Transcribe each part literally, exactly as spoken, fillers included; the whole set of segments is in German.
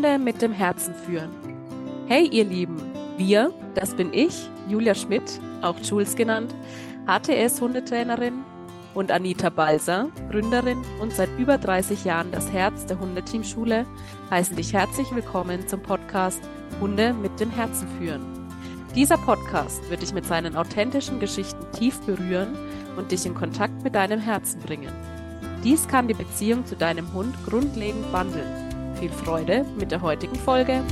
Hunde mit dem Herzen führen. Hey ihr Lieben, wir, das bin ich, Julia Schmidt, auch Jules genannt, H T S-Hundetrainerin, und Anita Balser, Gründerin und seit über dreißig Jahren das Herz der Hundeteamschule, heißen dich herzlich willkommen zum Podcast Hunde mit dem Herzen führen. Dieser Podcast wird dich mit seinen authentischen Geschichten tief berühren und dich in Kontakt mit deinem Herzen bringen. Dies kann die Beziehung zu deinem Hund grundlegend wandeln. Viel Freude mit der heutigen Folge.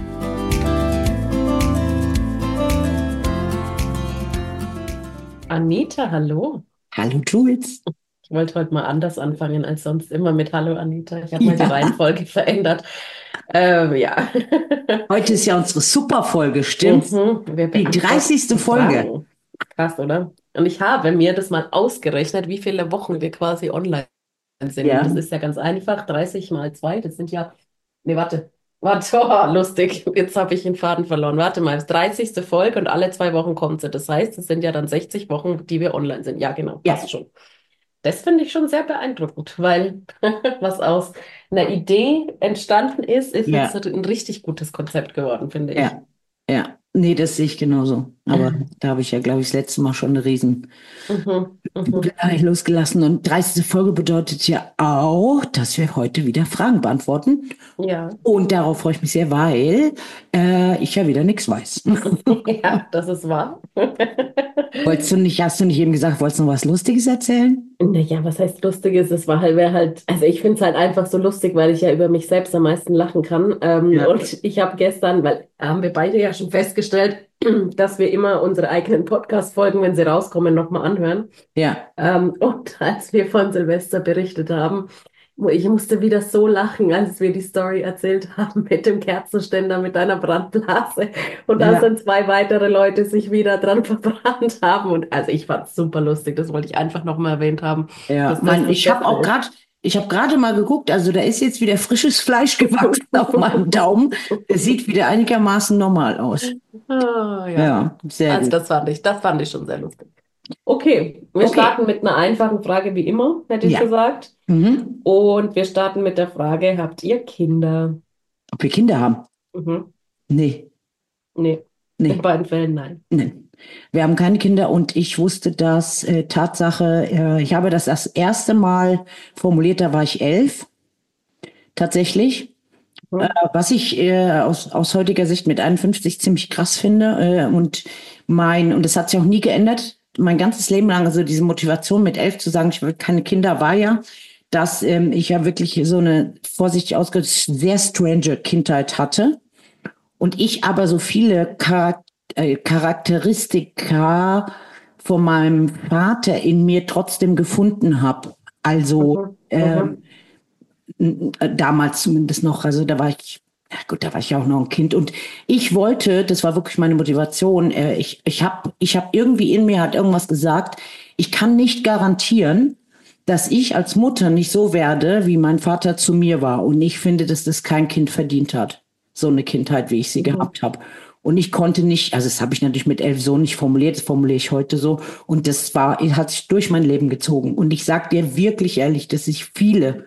Anita, hallo. Hallo Jules. Ich wollte heute mal anders anfangen als sonst immer mit Hallo Anita. Ich habe mal die Ja. Reihenfolge verändert. Ähm, ja. Heute ist ja unsere Superfolge, stimmt's? Mhm, wir Die beantworten dreißigste Folge. Fragen. Krass, oder? Und ich habe mir das mal ausgerechnet, wie viele Wochen wir quasi online sind. Ja. Und das ist ja ganz einfach. dreißig mal zwei, das sind ja. Nee, warte. Warte, oh, lustig. Jetzt habe ich den Faden verloren. Warte mal, das dreißigste Folge und alle zwei Wochen kommt sie. Das heißt, es sind ja dann sechzig Wochen, die wir online sind. Ja, genau, Ja. passt schon. Das finde ich schon sehr beeindruckend, weil was aus einer Idee entstanden ist, ist Ja. jetzt ein richtig gutes Konzept geworden, finde ich. Ja, ja. Nee, das sehe ich genauso. Aber da habe ich ja, glaube ich, das letzte Mal schon eine riesen Mhm, mhm. Budelei losgelassen. Und dreißigste Folge bedeutet ja auch, dass wir heute wieder Fragen beantworten. Ja, Und darauf freue ich mich sehr, weil äh, ich ja wieder nichts weiß. ja, das ist wahr. Wolltest du nicht, hast du nicht eben gesagt, wolltest du noch was Lustiges erzählen? Naja, was heißt Lustiges? Es war halt, wäre halt, also ich finde es halt einfach so lustig, weil ich ja über mich selbst am meisten lachen kann. Ähm, Ja. Und ich habe gestern, weil haben wir beide ja schon festgestellt, dass wir immer unsere eigenen Podcast-Folgen, wenn sie rauskommen, nochmal anhören. Ja. Ähm, und als wir von Silvester berichtet haben, ich musste wieder so lachen, als wir die Story erzählt haben mit dem Kerzenständer, mit einer Brandblase. Und da Ja. sind zwei weitere Leute sich wieder dran verbrannt haben. Und also ich fand es super lustig, das wollte ich einfach nochmal erwähnt haben. Ja, dass das Mann, das ich habe Beste auch ist. gerade, ich habe gerade mal geguckt, also da ist jetzt wieder frisches Fleisch gewachsen auf meinem Daumen. Es sieht wieder einigermaßen normal aus. Ah, ja. Ja, sehr Also gut. das fand ich, das fand ich schon sehr lustig. Okay, wir Okay. starten mit einer einfachen Frage wie immer, hätte ich Ja. gesagt. Mhm. Und wir starten mit der Frage, habt ihr Kinder? Ob wir Kinder haben? Mhm. Nee, Nee, nee, in beiden Fällen nein. nee. Wir haben keine Kinder und ich wusste das, äh, Tatsache, äh, ich habe das das erste Mal formuliert, da war ich elf, tatsächlich. Mhm. Äh, was ich äh, aus, aus heutiger Sicht mit einundfünfzig ziemlich krass finde. Äh, und mein, und das hat sich auch nie geändert, mein ganzes Leben lang, also diese Motivation mit elf zu sagen, ich will keine Kinder, war ja, dass ähm, ich ja wirklich so eine, vorsichtig ausgedrückt, sehr strange Kindheit hatte. Und ich aber so viele Charak äh, Charakteristika von meinem Vater in mir trotzdem gefunden habe. Also Mhm. ähm, n- äh, damals zumindest noch, also da war ich, ja gut, da war ich ja auch noch ein Kind und ich wollte, das war wirklich meine Motivation, äh, ich, ich habe ich hab irgendwie in mir hat irgendwas gesagt, ich kann nicht garantieren, dass ich als Mutter nicht so werde, wie mein Vater zu mir war. Und ich finde, dass das kein Kind verdient hat. So eine Kindheit, wie ich sie Mhm. gehabt habe. Und ich konnte nicht, also das habe ich natürlich mit elf so nicht formuliert, das formuliere ich heute so. Und das war, hat sich durch mein Leben gezogen. Und ich sage dir wirklich ehrlich, dass ich viele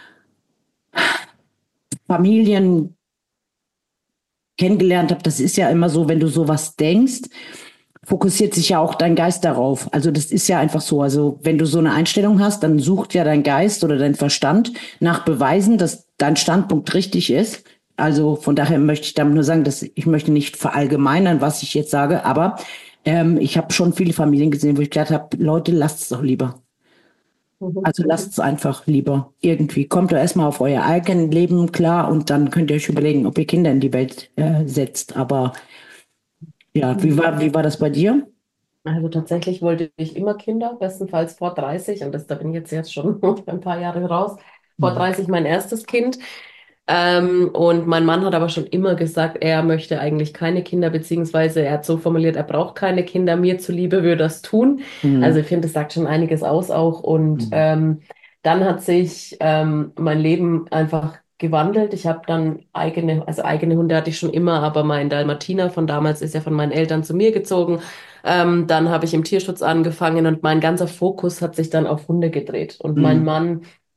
Familien kennengelernt habe. Das ist ja immer so, wenn du sowas denkst, fokussiert sich ja auch dein Geist darauf. Also das ist ja einfach so. Also wenn du so eine Einstellung hast, dann sucht ja dein Geist oder dein Verstand nach Beweisen, dass dein Standpunkt richtig ist. Also von daher möchte ich damit nur sagen, dass ich möchte nicht verallgemeinern, was ich jetzt sage, aber ähm, ich habe schon viele Familien gesehen, wo ich gedacht habe, Leute, lasst es doch lieber. Mhm. Also lasst es einfach lieber irgendwie. Kommt doch erstmal auf euer eigenes Leben klar und dann könnt ihr euch überlegen, ob ihr Kinder in die Welt äh, setzt. Aber ja, wie war, wie war das bei dir? Also tatsächlich wollte ich immer Kinder, bestenfalls vor dreißig, und das, da bin ich jetzt, jetzt schon ein paar Jahre raus. Vor dreißig mein erstes Kind. Ähm, und mein Mann hat aber schon immer gesagt, er möchte eigentlich keine Kinder, beziehungsweise er hat so formuliert, er braucht keine Kinder, mir zuliebe würde das tun. Also Mhm. ich finde, das sagt schon einiges aus auch. Und Mhm. ähm, dann hat sich ähm, mein Leben einfach gewandelt. Ich habe dann eigene, also eigene Hunde hatte ich schon immer, aber mein Dalmatiner von damals ist ja von meinen Eltern zu mir gezogen. Ähm, dann habe ich im Tierschutz angefangen und mein ganzer Fokus hat sich dann auf Hunde gedreht. Und mein Mhm. Mann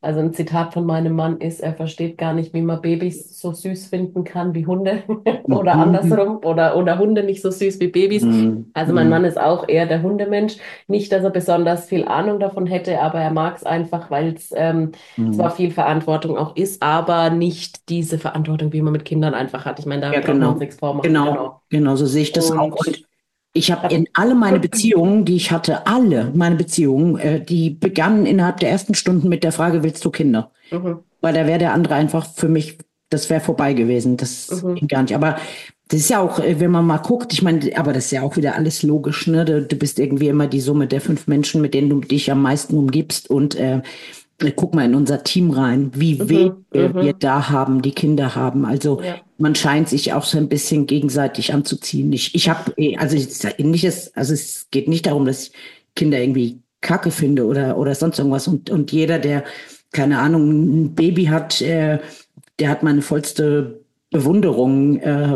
Also ein Zitat von meinem Mann ist, er versteht gar nicht, wie man Babys so süß finden kann wie Hunde oder Mhm. andersrum oder, oder Hunde nicht so süß wie Babys. Mhm. Also mein Mhm. Mann ist auch eher der Hundemensch. Nicht, dass er besonders viel Ahnung davon hätte, aber er mag es einfach, weil es ähm, zwar Mhm. viel Verantwortung auch ist, aber nicht diese Verantwortung, wie man mit Kindern einfach hat. Ich meine, da Ja, brauchen wir uns genau. nichts vormachen, Genau. genau. Genau, so sehe ich das auch. Und Und ich habe hab, in alle meine Beziehungen, die ich hatte, alle meine Beziehungen, äh, die begannen innerhalb der ersten Stunden mit der Frage, willst du Kinder? mhm, Weil da wäre der andere einfach für mich, das wäre vorbei gewesen. Das mhm, ging gar nicht. Aber das ist ja auch, äh, wenn man mal guckt, ich meine, aber das ist ja auch wieder alles logisch, ne? Du, du bist irgendwie immer die Summe der fünf Menschen, mit denen du dich am meisten umgibst. Und äh, guck mal in unser Team rein, wie wenige mhm, wir mhm, da haben, die Kinder haben. Also ja, man scheint sich auch so ein bisschen gegenseitig anzuziehen. Ich, ich habe, also ich, nicht, also es geht nicht darum, dass ich Kinder irgendwie Kacke finde oder, oder sonst irgendwas. Und, und jeder, der, keine Ahnung, ein Baby hat, äh, der hat meine vollste Bewunderung. Äh,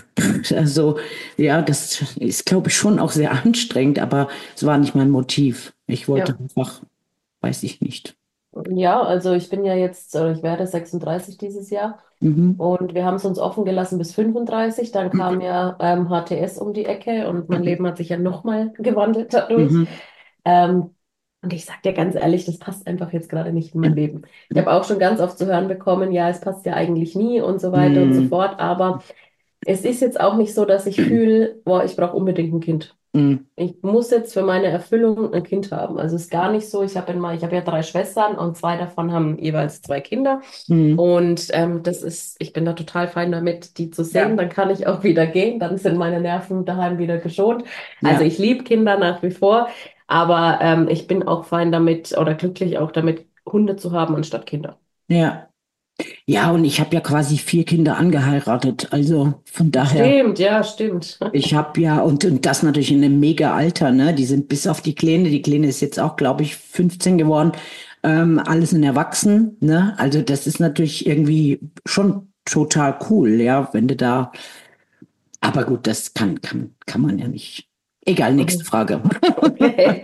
also ja, das ist, glaube ich, schon auch sehr anstrengend, aber es war nicht mein Motiv. Ich wollte ja. einfach, weiß ich nicht. Ja, also ich bin ja jetzt, äh, ich werde sechsunddreißig dieses Jahr Mhm. und wir haben es uns offen gelassen bis fünfunddreißig. Dann kam Mhm. ja ähm, H T S um die Ecke und mein Leben hat sich ja nochmal gewandelt dadurch. Mhm. Ähm, und ich sag dir ganz ehrlich, das passt einfach jetzt gerade nicht in mein Leben. Ich habe auch schon ganz oft zu hören bekommen, ja, es passt ja eigentlich nie und so weiter und so Mhm. fort. Aber es ist jetzt auch nicht so, dass ich fühle, boah, ich brauche unbedingt ein Kind. Mhm. Ich muss jetzt für meine Erfüllung ein Kind haben. Also es ist gar nicht so. Ich habe immer, ich habe ja drei Schwestern und zwei davon haben jeweils zwei Kinder. Mhm. Und ähm, das ist, ich bin da total fein damit, die zu sehen. Ja, Dann kann ich auch wieder gehen. Dann sind meine Nerven daheim wieder geschont. Also ja, ich liebe Kinder nach wie vor, aber ähm, ich bin auch fein damit oder glücklich auch damit, Hunde zu haben anstatt Kinder. ja. Ja, und ich habe ja quasi vier Kinder angeheiratet. Also von daher, Stimmt, ja, stimmt. ich habe ja, und, und das natürlich in einem mega Alter, ne? Die sind bis auf die Kleine, die Kleine ist jetzt auch, glaube ich, fünfzehn geworden, ähm, alles sind erwachsen, ne? Also das ist natürlich irgendwie schon total cool, ja, wenn du da, aber gut, das kann, kann, kann man ja nicht. Egal, nächste Mhm. Frage. Okay.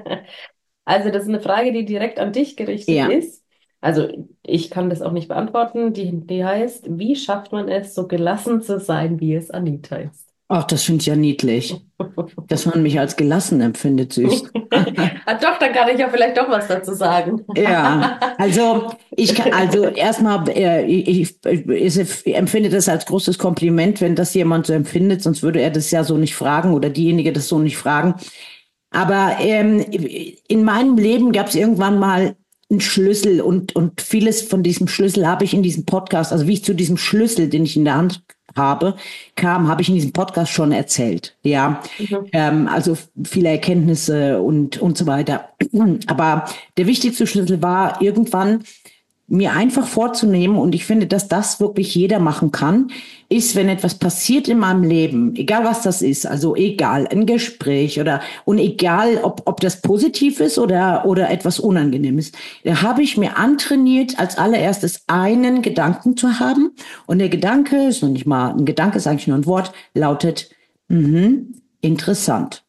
Also, das ist eine Frage, die direkt an dich gerichtet Ja. ist. Also, ich kann das auch nicht beantworten. Die, die heißt, wie schafft man es, so gelassen zu sein, wie es Anita ist? Ach, das finde ich ja niedlich, dass man mich als gelassen empfindet, süß. Ah, doch, dann kann ich ja vielleicht doch was dazu sagen. Ja, also ich kann, also erstmal, äh, ich, ich, ich empfinde das als großes Kompliment, wenn das jemand so empfindet, sonst würde er das ja so nicht fragen oder diejenige das so nicht fragen. Aber ähm, in meinem Leben gab es irgendwann mal einen Schlüssel und, und vieles von diesem Schlüssel habe ich in diesem Podcast, also wie ich zu diesem Schlüssel, den ich in der Hand habe, kam, habe ich in diesem Podcast schon erzählt. Ja, Mhm. ähm, also viele Erkenntnisse und, und so weiter. Aber der wichtigste Schlüssel war irgendwann, mir einfach vorzunehmen, und ich finde, dass das wirklich jeder machen kann, ist, wenn etwas passiert in meinem Leben, egal was das ist, also egal, ein Gespräch oder, und egal, ob, ob das positiv ist oder, oder etwas Unangenehmes, da habe ich mir antrainiert, als allererstes einen Gedanken zu haben. Und der Gedanke ist noch nicht mal ein Gedanke, ist eigentlich nur ein Wort, lautet, mhm, interessant.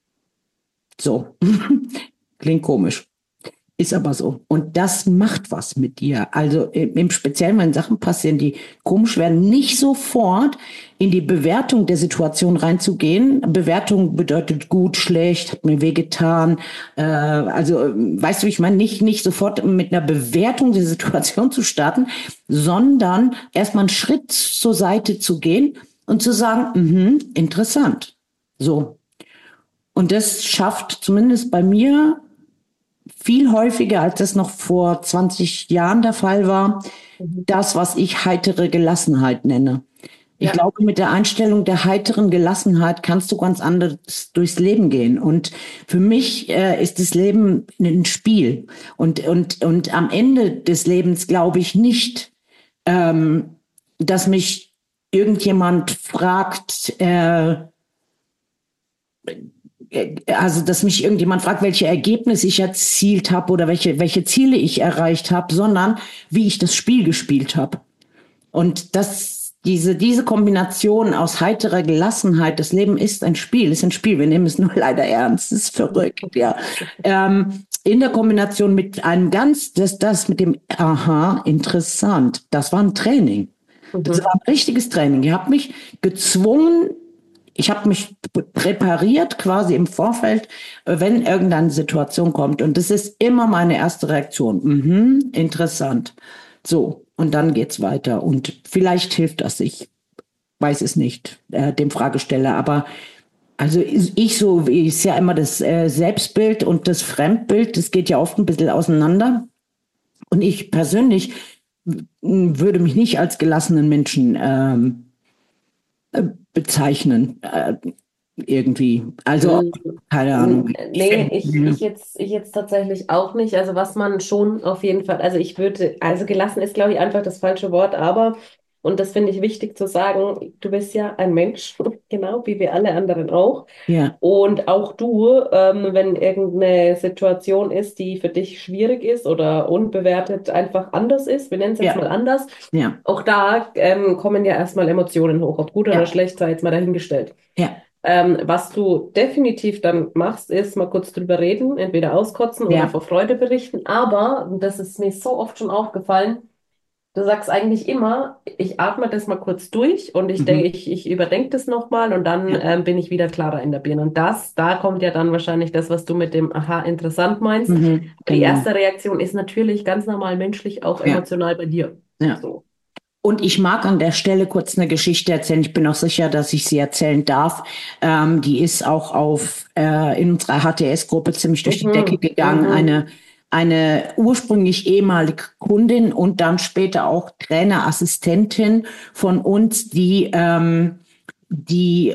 So. Klingt komisch. Ist aber so. Und das macht was mit dir. Also im, im Speziellen, wenn Sachen passieren, die komisch werden, nicht sofort in die Bewertung der Situation reinzugehen. Bewertung bedeutet gut, schlecht, hat mir wehgetan. Äh, also, weißt du, ich meine, nicht, nicht sofort mit einer Bewertung der Situation zu starten, sondern erstmal einen Schritt zur Seite zu gehen und zu sagen, mhm, interessant. So. Und das schafft zumindest bei mir viel häufiger, als das noch vor zwanzig Jahren der Fall war, Mhm. das, was ich heitere Gelassenheit nenne. Ich Ja. glaube, mit der Einstellung der heiteren Gelassenheit kannst du ganz anders durchs Leben gehen. Und für mich äh, ist das Leben ein Spiel. Und, und, und am Ende des Lebens glaube ich nicht, ähm, dass mich irgendjemand fragt, äh, also dass mich irgendjemand fragt, welche Ergebnisse ich erzielt habe oder welche, welche Ziele ich erreicht habe, sondern wie ich das Spiel gespielt habe. Und das, diese, diese Kombination aus heiterer Gelassenheit, das Leben ist ein Spiel, ist ein Spiel, wir nehmen es nur leider ernst, es ist verrückt, ja. Ähm, in der Kombination mit einem ganz, das, das mit dem, aha, interessant, das war ein Training. Das Mhm. war ein richtiges Training. Ihr habt mich gezwungen, ich habe mich präpariert quasi im Vorfeld, wenn irgendeine Situation kommt. Und das ist immer meine erste Reaktion. Mhm, interessant. So, und dann geht's weiter. Und vielleicht hilft das, ich weiß es nicht, äh, dem Fragesteller. Aber also ich so, ich sehe ja immer das äh, Selbstbild und das Fremdbild, das geht ja oft ein bisschen auseinander. Und ich persönlich w- würde mich nicht als gelassenen Menschen ähm, äh, bezeichnen, äh, irgendwie. Also, keine Mm, Ahnung. Ich Nee, find, ich, ja, ich jetzt, ich jetzt tatsächlich auch nicht. Also was man schon auf jeden Fall, also ich würde, also gelassen ist, glaube ich, einfach das falsche Wort, aber, und das finde ich wichtig zu sagen, du bist ja ein Mensch, genau wie wir alle anderen auch. ja, Und auch du, ähm, wenn irgendeine Situation ist, die für dich schwierig ist oder unbewertet einfach anders ist, wir nennen es jetzt ja, mal anders, ja, auch da ähm, kommen ja erstmal Emotionen hoch, ob gut oder ja, schlecht, sei jetzt mal dahingestellt. ja, Ähm, was du definitiv dann machst, ist mal kurz drüber reden, entweder auskotzen oder ja, vor Freude berichten. Aber, und das ist mir so oft schon aufgefallen, du sagst eigentlich immer, ich atme das mal kurz durch und ich denke, mhm, ich, ich überdenke das nochmal und dann ja, ähm, bin ich wieder klarer in der Birne. Und das, da kommt ja dann wahrscheinlich das, was du mit dem Aha, interessant meinst. mhm, Aber die genau, erste Reaktion ist natürlich ganz normal menschlich, auch ja, emotional bei dir. ja. So. Und ich mag an der Stelle kurz eine Geschichte erzählen. Ich bin auch sicher, dass ich sie erzählen darf. Ähm, die ist auch auf äh, in unserer H T S-Gruppe ziemlich durch die Decke Mhm, gegangen. mhm, Eine eine ursprünglich ehemalige Kundin und dann später auch Trainerassistentin von uns, die ähm, die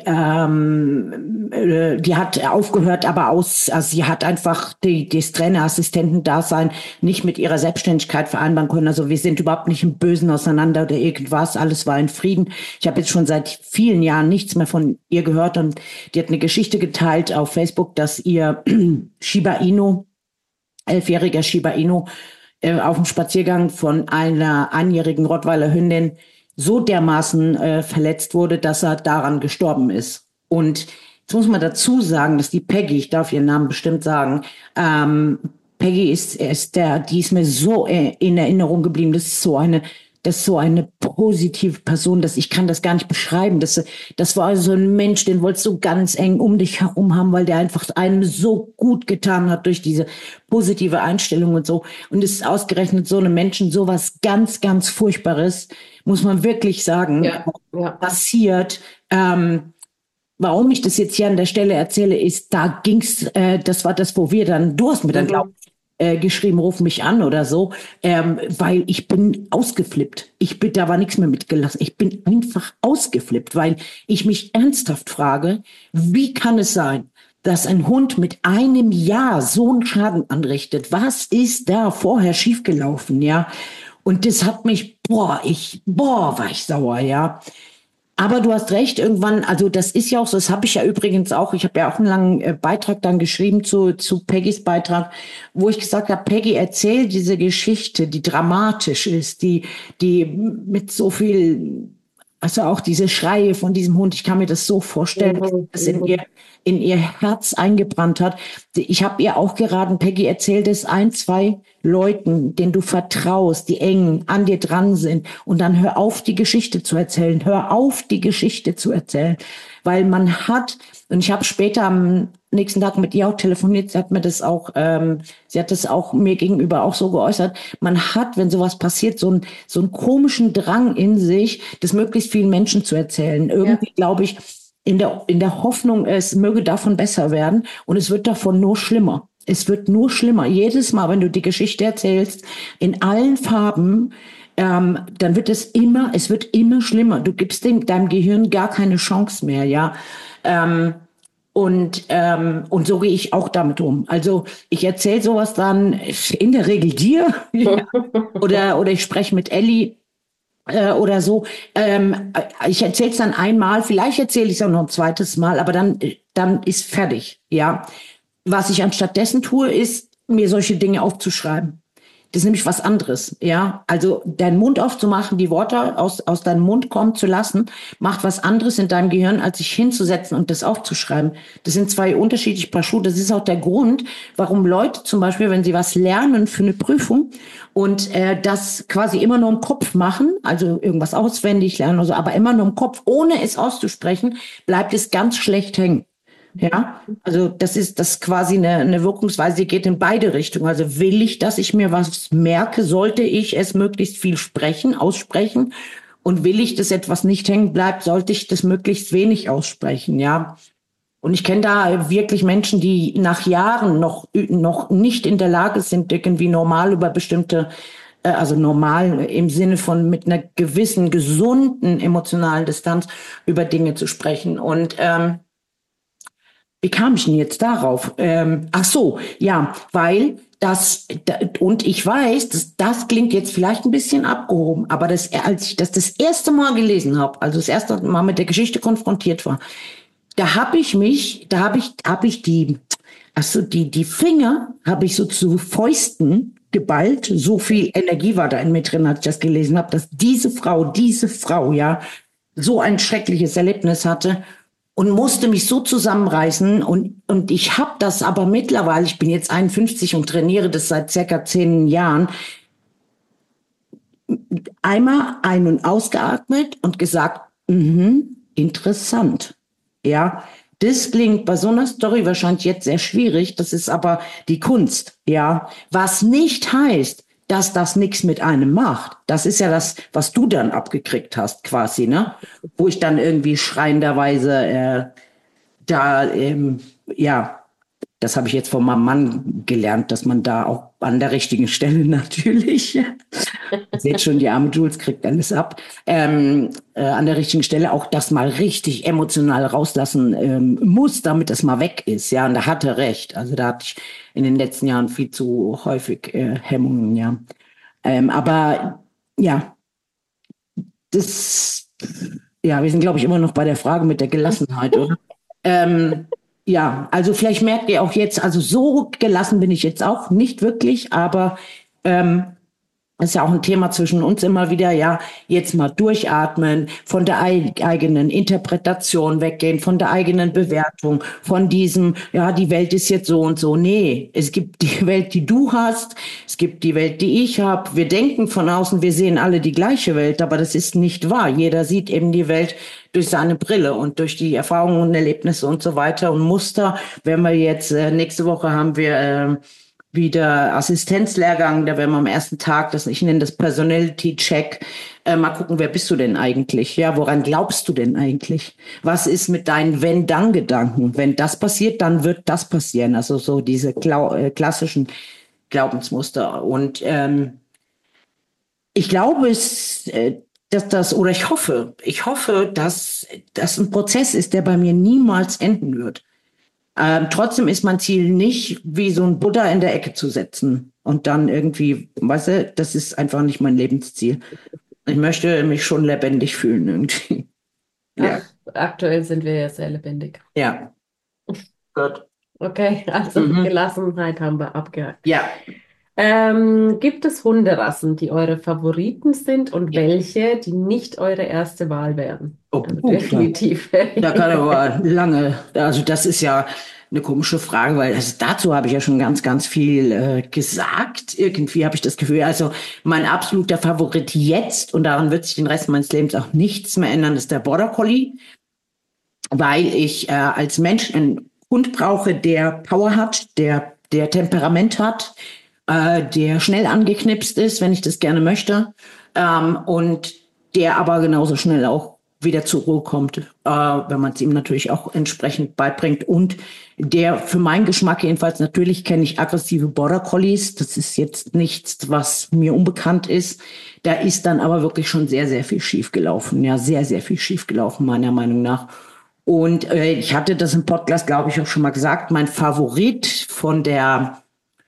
ähm, äh, die hat aufgehört, aber aus, also sie hat einfach die, das Trainerassistentendasein nicht mit ihrer Selbstständigkeit vereinbaren können. Also wir sind überhaupt nicht im Bösen auseinander oder irgendwas. Alles war in Frieden. Ich habe jetzt schon seit vielen Jahren nichts mehr von ihr gehört und die hat eine Geschichte geteilt auf Facebook, dass ihr Shiba Inu, elfjähriger Shiba Inu, äh, auf dem Spaziergang von einer einjährigen Rottweiler Hündin so dermaßen äh, verletzt wurde, dass er daran gestorben ist. Und jetzt muss man dazu sagen, dass die Peggy, ich darf ihren Namen bestimmt sagen, ähm, Peggy ist, ist der, die ist mir so äh, in Erinnerung geblieben. Das ist so eine, das ist so eine positive Person, dass ich kann das gar nicht beschreiben. Das, das war so ein Mensch, den wolltest du ganz eng um dich herum haben, weil der einfach einem so gut getan hat durch diese positive Einstellung und so. Und es ist ausgerechnet so einem Menschen sowas ganz, ganz Furchtbares, muss man wirklich sagen, ja, ja. passiert. Ähm, Warum ich das jetzt hier an der Stelle erzähle, ist, da ging's, äh, das war das, wo wir dann, du hast mir dann, glaub Mhm. äh, geschrieben, ruf mich an oder so, ähm, weil ich bin ausgeflippt. Ich bin, da war nichts mehr mitgelassen. Ich bin einfach ausgeflippt, weil ich mich ernsthaft frage, wie kann es sein, dass ein Hund mit einem Jahr so einen Schaden anrichtet? Was ist da vorher schiefgelaufen, ja? Und das hat mich, boah, ich, boah, war ich sauer, ja. Aber du hast recht, irgendwann, also das ist ja auch so, das habe ich ja übrigens auch, ich habe ja auch einen langen äh, Beitrag dann geschrieben zu, zu Peggys Beitrag, wo ich gesagt habe, Peggy, erzähl diese Geschichte, die dramatisch ist, die, die mit so viel, also auch diese Schreie von diesem Hund, ich kann mir das so vorstellen, dass Mhm. das in ihr, Mhm. in ihr Herz eingebrannt hat. Ich habe ihr auch geraten, Peggy, erzähl das ein, zwei Leuten, denen du vertraust, die eng an dir dran sind. Und dann hör auf, die Geschichte zu erzählen. Hör auf, die Geschichte zu erzählen. Weil man hat, und ich habe später am nächsten Tag mit ihr auch telefoniert, sie hat mir das auch, ähm, sie hat das auch mir gegenüber auch so geäußert, man hat, wenn sowas passiert, so, ein, so einen komischen Drang in sich, das möglichst vielen Menschen zu erzählen. Ja. Irgendwie glaube ich, in der, in der Hoffnung, es möge davon besser werden und es wird davon nur schlimmer. Es wird nur schlimmer. Jedes Mal, wenn du die Geschichte erzählst, in allen Farben, ähm, dann wird es immer, es wird immer schlimmer. Du gibst dem, deinem Gehirn gar keine Chance mehr, ja. Ähm, und, ähm, und so gehe ich auch damit um. Also ich erzähle sowas dann in der Regel dir ja. oder, oder ich spreche mit Elli äh, oder so. Ähm, ich erzähle es dann einmal, vielleicht erzähle ich es auch noch ein zweites Mal, aber dann, dann ist fertig, ja. Was ich anstatt dessen tue, ist, mir solche Dinge aufzuschreiben. Das ist nämlich was anderes, ja. Also deinen Mund aufzumachen, die Worte aus, aus deinem Mund kommen zu lassen, macht was anderes in deinem Gehirn, als sich hinzusetzen und das aufzuschreiben. Das sind zwei unterschiedliche Paar Schuhe. Das ist auch der Grund, warum Leute zum Beispiel, wenn sie was lernen für eine Prüfung und äh, das quasi immer nur im Kopf machen, also irgendwas auswendig lernen oder so, aber immer nur im Kopf, ohne es auszusprechen, bleibt es ganz schlecht hängen. Ja, also das ist das ist quasi eine, eine Wirkungsweise, die geht in beide Richtungen. Also will ich, dass ich mir was merke, sollte ich es möglichst viel sprechen, aussprechen. Und will ich, dass etwas nicht hängen bleibt, sollte ich das möglichst wenig aussprechen, ja. Und ich kenne da wirklich Menschen, die nach Jahren noch, noch nicht in der Lage sind, irgendwie normal über bestimmte, äh, also normal im Sinne von mit einer gewissen, gesunden emotionalen Distanz über Dinge zu sprechen. Und ähm, wie kam ich denn jetzt darauf? Ähm, ach so, ja, weil das, und ich weiß, das, das klingt jetzt vielleicht ein bisschen abgehoben, aber das, als ich das das erste Mal gelesen habe, also das erste Mal mit der Geschichte konfrontiert war, da habe ich mich, da habe ich, habe ich die, ach so, die, die Finger habe ich so zu Fäusten geballt. So viel Energie war da in mir drin, als ich das gelesen habe, dass diese Frau, diese Frau, ja, so ein schreckliches Erlebnis hatte. Und musste mich so zusammenreißen. Und, und ich habe das aber mittlerweile, ich bin jetzt einundfünfzig und trainiere das seit circa zehn Jahren, einmal ein- und ausgeatmet und gesagt, mhm, interessant. Ja, das klingt bei so einer Story wahrscheinlich jetzt sehr schwierig. Das ist aber die Kunst. Ja, was nicht heißt, dass das nichts mit einem macht. Das ist ja das, was du dann abgekriegt hast, quasi, ne? Wo ich dann irgendwie schreienderweise äh, da, ähm, ja, das habe ich jetzt von meinem Mann gelernt, dass man da auch an der richtigen Stelle natürlich, seht schon, die arme Jules kriegt alles ab, ähm, äh, an der richtigen Stelle auch das mal richtig emotional rauslassen ähm, muss, damit das mal weg ist. Ja, und da hat er recht. Also da hatte ich in den letzten Jahren viel zu häufig äh, Hemmungen, ja. Ähm, aber ja, das, ja, wir sind, glaube ich, immer noch bei der Frage mit der Gelassenheit, oder? ähm, ja, also vielleicht merkt ihr auch jetzt, also so gelassen bin ich jetzt auch nicht wirklich, aber ähm, das ist ja auch ein Thema zwischen uns immer wieder, ja, jetzt mal durchatmen, von der ei- eigenen Interpretation weggehen, von der eigenen Bewertung, von diesem, ja, die Welt ist jetzt so und so. Nee, es gibt die Welt, die du hast, es gibt die Welt, die ich habe. Wir denken von außen, wir sehen alle die gleiche Welt, aber das ist nicht wahr. Jeder sieht eben die Welt durch seine Brille und durch die Erfahrungen und Erlebnisse und so weiter und Muster. Wenn wir jetzt, äh, nächste Woche haben wir äh, wieder Assistenzlehrgang, da werden wir am ersten Tag, das ich nenne das Personality Check, äh, mal gucken, wer bist du denn eigentlich? Ja, woran glaubst du denn eigentlich? Was ist mit deinen Wenn-Dann-Gedanken? Wenn das passiert, dann wird das passieren. Also so diese Glau äh, klassischen Glaubensmuster. Und ähm, ich glaube, es, äh, dass das, oder ich hoffe, ich hoffe, dass das ein Prozess ist, der bei mir niemals enden wird. Ähm, trotzdem ist mein Ziel nicht, wie so ein Buddha in der Ecke zu setzen und dann irgendwie, weißt du, das ist einfach nicht mein Lebensziel. Ich möchte mich schon lebendig fühlen irgendwie. Ja. Ach, aktuell sind wir ja sehr lebendig. Ja. Gut. Okay, also Mhm. Gelassenheit haben wir abgehakt. Ja. Ähm, gibt es Hunderassen, die eure Favoriten sind und Ja. welche, die nicht eure erste Wahl wären? Oh, Also gut, definitiv. Da kann aber lange, also das ist ja eine komische Frage, weil also dazu habe ich ja schon ganz, ganz viel äh, gesagt. Irgendwie habe ich das Gefühl, also mein absoluter Favorit jetzt, und daran wird sich den Rest meines Lebens auch nichts mehr ändern, ist der Border Collie, weil ich äh, als Mensch einen Hund brauche, der Power hat, der, der Temperament hat, äh, der schnell angeknipst ist, wenn ich das gerne möchte, ähm, und der aber genauso schnell auch wieder zur Ruhe kommt, äh, wenn man es ihm natürlich auch entsprechend beibringt. Und der für meinen Geschmack jedenfalls, natürlich kenne ich aggressive Border Collies. Das ist jetzt nichts, was mir unbekannt ist. Da ist dann aber wirklich schon sehr, sehr viel schiefgelaufen. Ja, sehr, sehr viel schiefgelaufen, meiner Meinung nach. Und äh, ich hatte das im Podcast, glaube ich, auch schon mal gesagt. Mein Favorit von der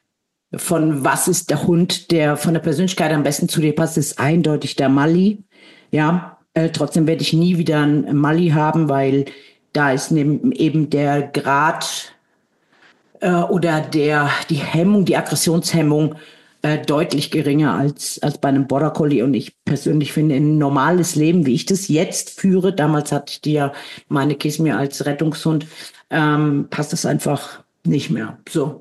von was ist der Hund, der von der Persönlichkeit am besten zu dir passt, ist eindeutig der Mali. Ja, äh, trotzdem werde ich nie wieder einen Mali haben, weil da ist neben, eben der Grad äh, oder der die Hemmung, die Aggressionshemmung äh, deutlich geringer als, als bei einem Border Collie. Und ich persönlich finde, ein normales Leben, wie ich das jetzt führe, damals hatte ich die ja, meine Kismi als Rettungshund, ähm, passt das einfach nicht mehr. So.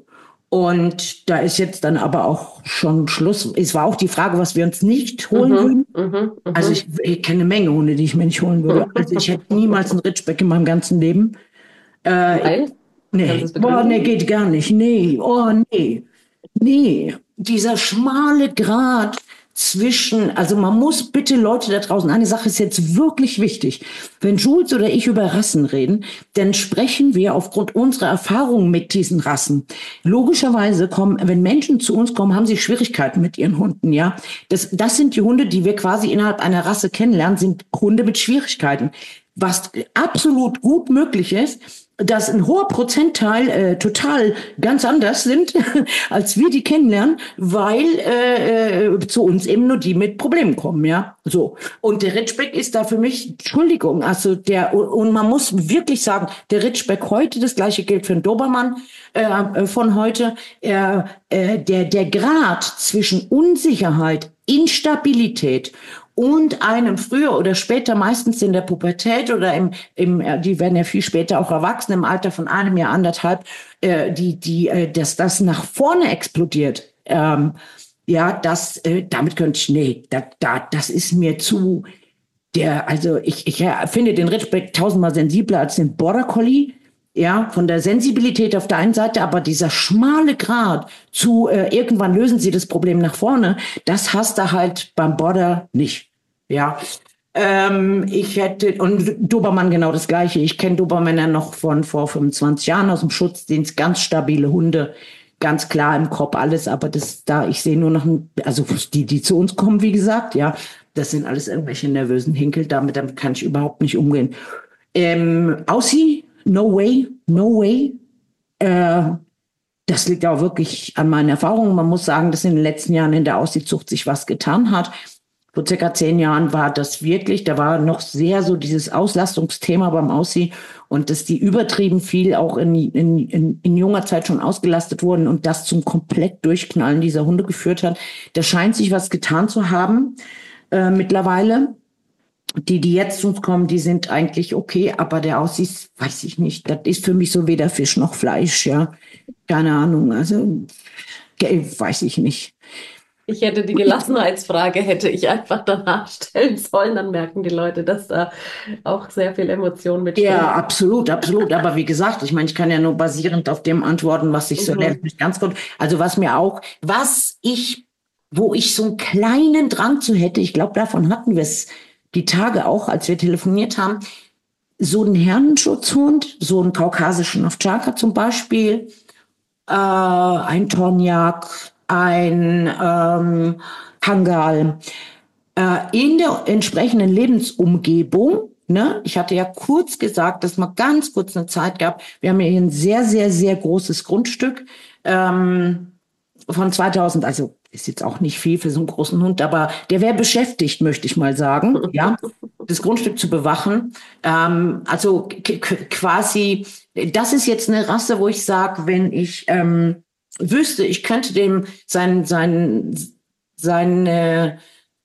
Und da ist jetzt dann aber auch schon Schluss. Es war auch die Frage, was wir uns nicht holen Mhm, würden. mhm, Also mhm. ich, ich kenne eine Menge Hunde, die ich mir nicht holen würde. Also ich hätte niemals einen Ridgeback in meinem ganzen Leben. Äh, Weil? Kannst du nee, es boah, nee, begründen? geht gar nicht. Nee, oh, nee. Nee, dieser schmale Grat zwischen, also man muss bitte Leute da draußen, eine Sache ist jetzt wirklich wichtig. Wenn Jules oder ich über Rassen reden, dann sprechen wir aufgrund unserer Erfahrungen mit diesen Rassen. Logischerweise kommen, wenn Menschen zu uns kommen, haben sie Schwierigkeiten mit ihren Hunden, ja. Das, das sind die Hunde, die wir quasi innerhalb einer Rasse kennenlernen, sind Hunde mit Schwierigkeiten. Was absolut gut möglich ist, dass ein hoher Prozentteil äh, total ganz anders sind, als wir die kennenlernen, weil äh, äh, zu uns eben nur die mit Problemen kommen, ja. So. Und der Ridgeback ist da für mich, Entschuldigung, also der, und man muss wirklich sagen, der Ridgeback heute, das gleiche gilt für den Dobermann äh, von heute, äh, äh, der, der Grad zwischen Unsicherheit, Instabilität und einem früher oder später, meistens in der Pubertät oder im, im die werden ja viel später auch erwachsen, im Alter von einem Jahr, anderthalb, äh, die, die, äh, dass das nach vorne explodiert. Ähm, ja, das, äh, damit könnte ich, nee, da, da, das ist mir zu, der, also ich, ich ja, finde den Ridgeback tausendmal sensibler als den Border Collie. Ja, von der Sensibilität auf der einen Seite, aber dieser schmale Grat zu äh, irgendwann lösen sie das Problem nach vorne, das hast du halt beim Border nicht. Ja, ähm, ich hätte, und Dobermann genau das Gleiche. Ich kenne Dobermänner noch von vor fünfundzwanzig Jahren aus dem Schutzdienst, ganz stabile Hunde, ganz klar im Kopf alles, aber das da, ich sehe nur noch, ein, also die, die zu uns kommen, wie gesagt, ja, das sind alles irgendwelche nervösen Hinkel, damit, damit kann ich überhaupt nicht umgehen. Ähm, Aussie, no way, no way. Äh, das liegt auch wirklich an meinen Erfahrungen. Man muss sagen, dass in den letzten Jahren in der Aussiezucht sich was getan hat. Vor circa zehn Jahren war das wirklich, da war noch sehr so dieses Auslastungsthema beim Aussie und dass die übertrieben viel auch in, in, in, in junger Zeit schon ausgelastet wurden und das zum komplett Durchknallen dieser Hunde geführt hat. Da scheint sich was getan zu haben äh, mittlerweile. Die, die jetzt zu uns kommen, die sind eigentlich okay, aber der Aussicht, weiß ich nicht. Das ist für mich so weder Fisch noch Fleisch, ja. Keine Ahnung, also weiß ich nicht. Ich hätte die Gelassenheitsfrage, hätte ich einfach danach stellen sollen, dann merken die Leute, dass da auch sehr viel Emotion mitschwingt. Ja, absolut, absolut. Aber wie gesagt, ich meine, ich kann ja nur basierend auf dem antworten, was ich so Mhm. lerne, nicht ganz gut. Also was mir auch, was ich, wo ich so einen kleinen Drang zu hätte, ich glaube, davon hatten wir es die Tage auch, als wir telefoniert haben, so einen Herdenschutzhund, so einen kaukasischen Ovtcharka zum Beispiel, äh, ein Torniak, ein ähm, Kangal, äh, in der entsprechenden Lebensumgebung. Ne? Ich hatte ja kurz gesagt, dass man ganz kurz eine Zeit gab. Wir haben hier ein sehr, sehr, sehr großes Grundstück ähm, von zweitausend, also ist jetzt auch nicht viel für so einen großen Hund, aber der wäre beschäftigt, möchte ich mal sagen, ja, das Grundstück zu bewachen. Ähm, also k- k- quasi, das ist jetzt eine Rasse, wo ich sage, wenn ich ähm, wüsste, ich könnte dem sein sein sein äh,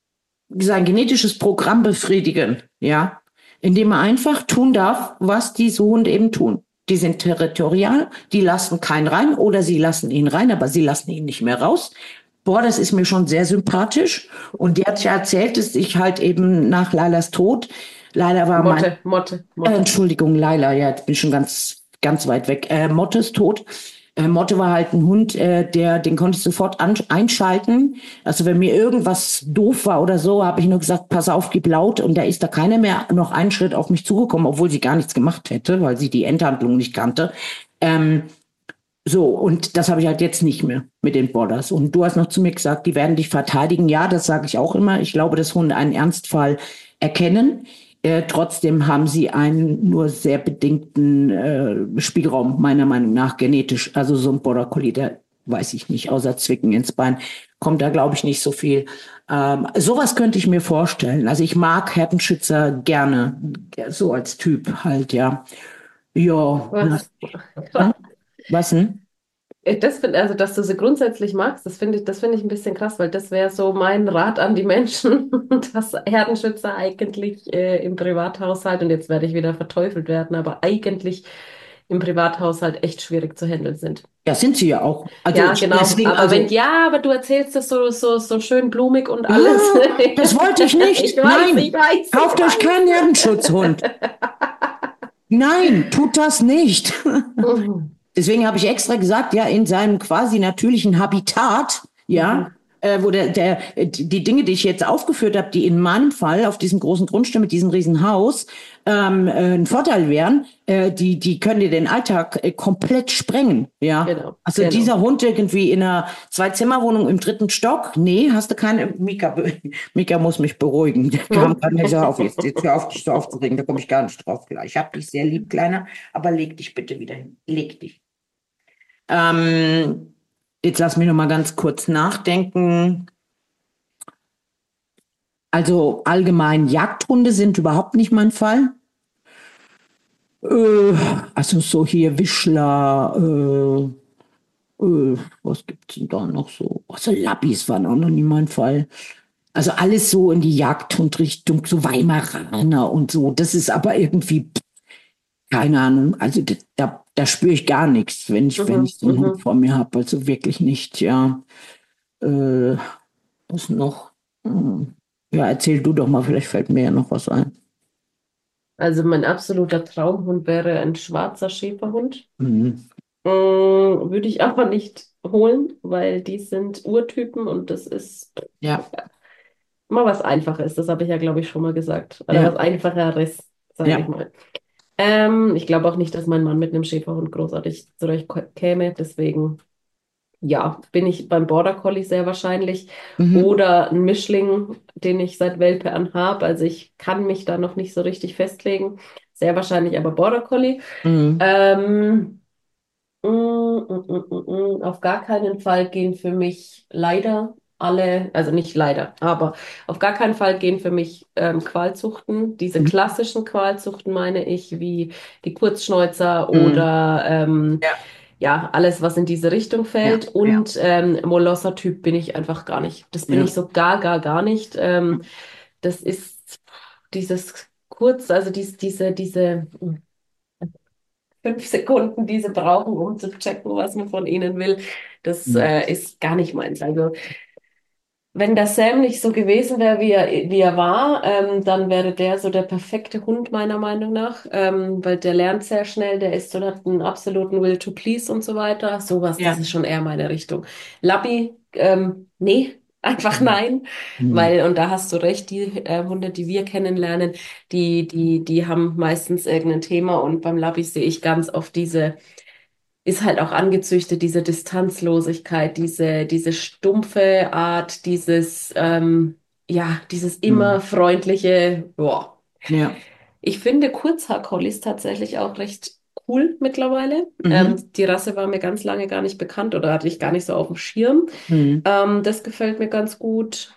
sein genetisches Programm befriedigen, ja, indem er einfach tun darf, was diese Hunde eben tun. Die sind territorial, die lassen keinen rein oder sie lassen ihn rein, aber sie lassen ihn nicht mehr raus. Boah, das ist mir schon sehr sympathisch. Und die hat ja erzählt, dass ich halt eben nach Lailas Tod, leider war mein, Motte, Motte, äh, Motte. Entschuldigung, Laila, ja, jetzt bin ich schon ganz, ganz weit weg. Äh, Motte ist tot. Äh, Motte war halt ein Hund, äh, der, den konnte ich sofort an, einschalten. Also wenn mir irgendwas doof war oder so, habe ich nur gesagt, pass auf, gib laut. Und da ist da keiner mehr noch einen Schritt auf mich zugekommen, obwohl sie gar nichts gemacht hätte, weil sie die Endhandlung nicht kannte. Ähm, so, und das habe ich halt jetzt nicht mehr mit den Borders. Und du hast noch zu mir gesagt, die werden dich verteidigen. Ja, das sage ich auch immer. Ich glaube, dass Hunde einen Ernstfall erkennen. Äh, trotzdem haben sie einen nur sehr bedingten äh, Spielraum, meiner Meinung nach, genetisch. Also so ein Border Collie, der weiß ich nicht, außer Zwicken ins Bein, kommt da, glaube ich, nicht so viel. Ähm, sowas könnte ich mir vorstellen. Also ich mag Herdenschützer gerne, so als Typ halt, ja. Ja. Was? Na, was denn? Äh, Das find, also, dass du sie grundsätzlich magst, das finde ich, das finde ich ein bisschen krass, weil das wäre so mein Rat an die Menschen, dass Herdenschützer eigentlich äh, im Privathaushalt, und jetzt werde ich wieder verteufelt werden, aber eigentlich im Privathaushalt echt schwierig zu handeln sind. Ja, sind sie ja auch. Also Ja, ich, genau. deswegen, Aber wenn, also, ja, aber du erzählst das so, so, so schön blumig und ja, alles. das wollte ich Ich nicht. weiß, ich Nein, weiß, ich kauft euch keinen Herdenschutzhund. weiß. Nein, tut das nicht. Mhm. Deswegen habe ich extra gesagt, ja, in seinem quasi natürlichen Habitat, ja, Mhm. äh, wo der, der, die Dinge, die ich jetzt aufgeführt habe, die in meinem Fall auf diesem großen Grundstück mit diesem riesen Haus ähm, äh, ein Vorteil wären, äh, die, die können dir den Alltag äh, komplett sprengen, ja. Genau, Also genau. dieser Hund irgendwie in einer Zwei-Zimmer-Wohnung im dritten Stock, nee, hast du keine, Mika, Mika muss mich beruhigen, der kam gerade nicht so auf, jetzt, jetzt hör auf, dich so aufzuregen, da komme ich gar nicht drauf gleich. Ich hab dich sehr lieb, Kleiner, aber leg dich bitte wieder hin, leg dich. Ähm, jetzt lass mich noch mal ganz kurz nachdenken. Also allgemein Jagdhunde sind überhaupt nicht mein Fall. Äh, also so hier Wischler, äh, äh, was gibt's denn da noch so? Also Labbys waren auch noch nie mein Fall. Also alles so in die Jagdhundrichtung, so Weimaraner und so. Das ist aber irgendwie, keine Ahnung, also da, da, da spüre ich gar nichts, wenn ich, wenn Mhm. ich so einen Hund Mhm. vor mir habe. Also wirklich nicht, ja. Äh, Was noch? Hm. Ja, erzähl du doch mal, vielleicht fällt mir ja noch was ein. Also mein absoluter Traumhund wäre ein schwarzer Schäferhund. Mhm. Mm, würde ich aber nicht holen, weil die sind Urtypen und das ist Ja, immer was Einfaches. Das habe ich ja, glaube ich, schon mal gesagt. Oder ja, was Einfacheres, sage ich ja. mal. Ähm, ich glaube auch nicht, dass mein Mann mit einem Schäferhund großartig zurechtkäme. Deswegen, ja, bin ich beim Border Collie sehr wahrscheinlich. Mhm. Oder ein Mischling, den ich seit Welpe an habe. Also ich kann mich da noch nicht so richtig festlegen. Sehr wahrscheinlich aber Border Collie. Mhm. Ähm, mm, mm, mm, mm, mm. Auf gar keinen Fall gehen für mich leider alle, also nicht leider, aber auf gar keinen Fall gehen für mich ähm, Qualzuchten. Diese Mhm. klassischen Qualzuchten meine ich, wie die Kurzschnäuzer Mhm. oder ähm, Ja, ja, alles, was in diese Richtung ja, fällt. ja, Und ähm, Molosser-Typ bin ich einfach gar nicht. Das bin ich ja. so gar, gar, gar nicht. Ähm, das ist dieses kurz, also dies, diese, diese fünf Sekunden, die sie brauchen, um zu checken, was man von ihnen will, das Mhm. äh, ist gar nicht meins. Also wenn der Sam nicht so gewesen wäre, wie er, wie er war, ähm, dann wäre der so der perfekte Hund meiner Meinung nach, ähm, weil der lernt sehr schnell, der ist so, hat einen absoluten Will to please und so weiter. Sowas, das Ja. ist schon eher meine Richtung. Labby, ähm, nee, einfach Mhm. nein, Mhm. weil, und da hast du recht, die äh, Hunde, die wir kennenlernen, die, die, die haben meistens irgendein Thema und beim Labby sehe ich ganz oft diese ist halt auch angezüchtet, diese Distanzlosigkeit, diese, diese stumpfe Art, dieses, ähm, ja, dieses immer Mhm. freundliche, boah. Ja. Ich finde Kurzhaar-Collies tatsächlich auch recht cool mittlerweile. Ähm, Mhm. die Rasse war mir ganz lange gar nicht bekannt oder hatte ich gar nicht so auf dem Schirm. Mhm. Ähm, das gefällt mir ganz gut,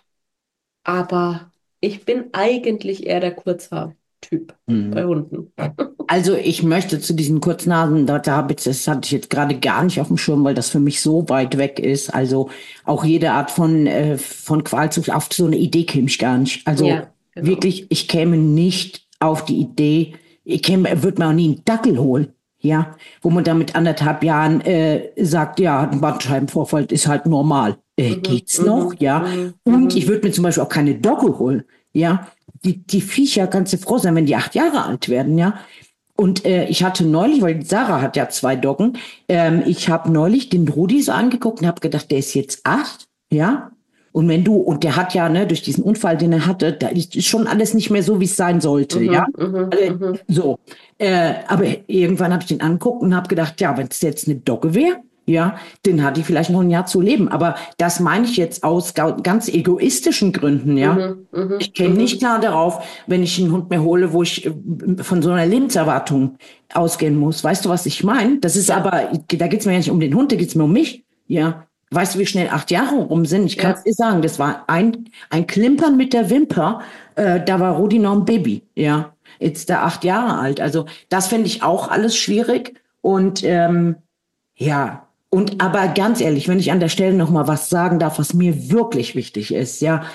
aber ich bin eigentlich eher der Kurzhaar-Typ bei Mhm. Hunden. Also ich möchte zu diesen Kurznasen, da, da habe ich, das hatte ich jetzt gerade gar nicht auf dem Schirm, weil das für mich so weit weg ist. Also auch jede Art von, äh, von Qualzucht, auf so eine Idee käme ich gar nicht. Also Ja, genau. wirklich, ich käme nicht auf die Idee, ich käme, würde mir auch nie einen Dackel holen, ja, wo man da mit anderthalb Jahren äh, sagt, ja, ein Bandscheibenvorfall ist halt normal. Äh, Mhm, geht's noch, mhm, ja? mhm, Und ich mhm. würde mir zum Beispiel auch keine Dogge holen, ja. Die, die Viecher kannst du froh sein, wenn die acht Jahre alt werden, ja. Und äh, ich hatte neulich, weil Sarah hat ja zwei Doggen, ähm, ich habe neulich den Rudi so angeguckt und habe gedacht, der ist jetzt acht, ja. Und wenn du, und der hat ja, ne, durch diesen Unfall, den er hatte, da ist schon alles nicht mehr so, wie es sein sollte, ja. Mhm, mhm, Also, mhm. so. Äh, aber irgendwann habe ich den angeguckt und habe gedacht, ja, wenn es jetzt eine Dogge wäre, ja, dann hat die vielleicht noch ein Jahr zu leben. Aber das meine ich jetzt aus ga- ganz egoistischen Gründen, ja. Mhm, mhm, Ich käme nicht mhm. klar darauf, wenn ich einen Hund mir hole, wo ich äh, von so einer Lebenserwartung ausgehen muss. Weißt du, was ich meine? Das ist Ja, aber, da geht es mir ja nicht um den Hund, da geht es mir um mich. Ja. Weißt du, wie schnell acht Jahre rum sind? Ich kann es ja. dir sagen, das war ein, ein Klimpern mit der Wimper. Äh, da war Rudi noch ein Baby. Ja. Jetzt ist er acht Jahre alt. Also, das finde ich auch alles schwierig. Und ähm, ja. Und aber ganz ehrlich, wenn ich an der Stelle noch mal was sagen darf, was mir wirklich wichtig ist, ja,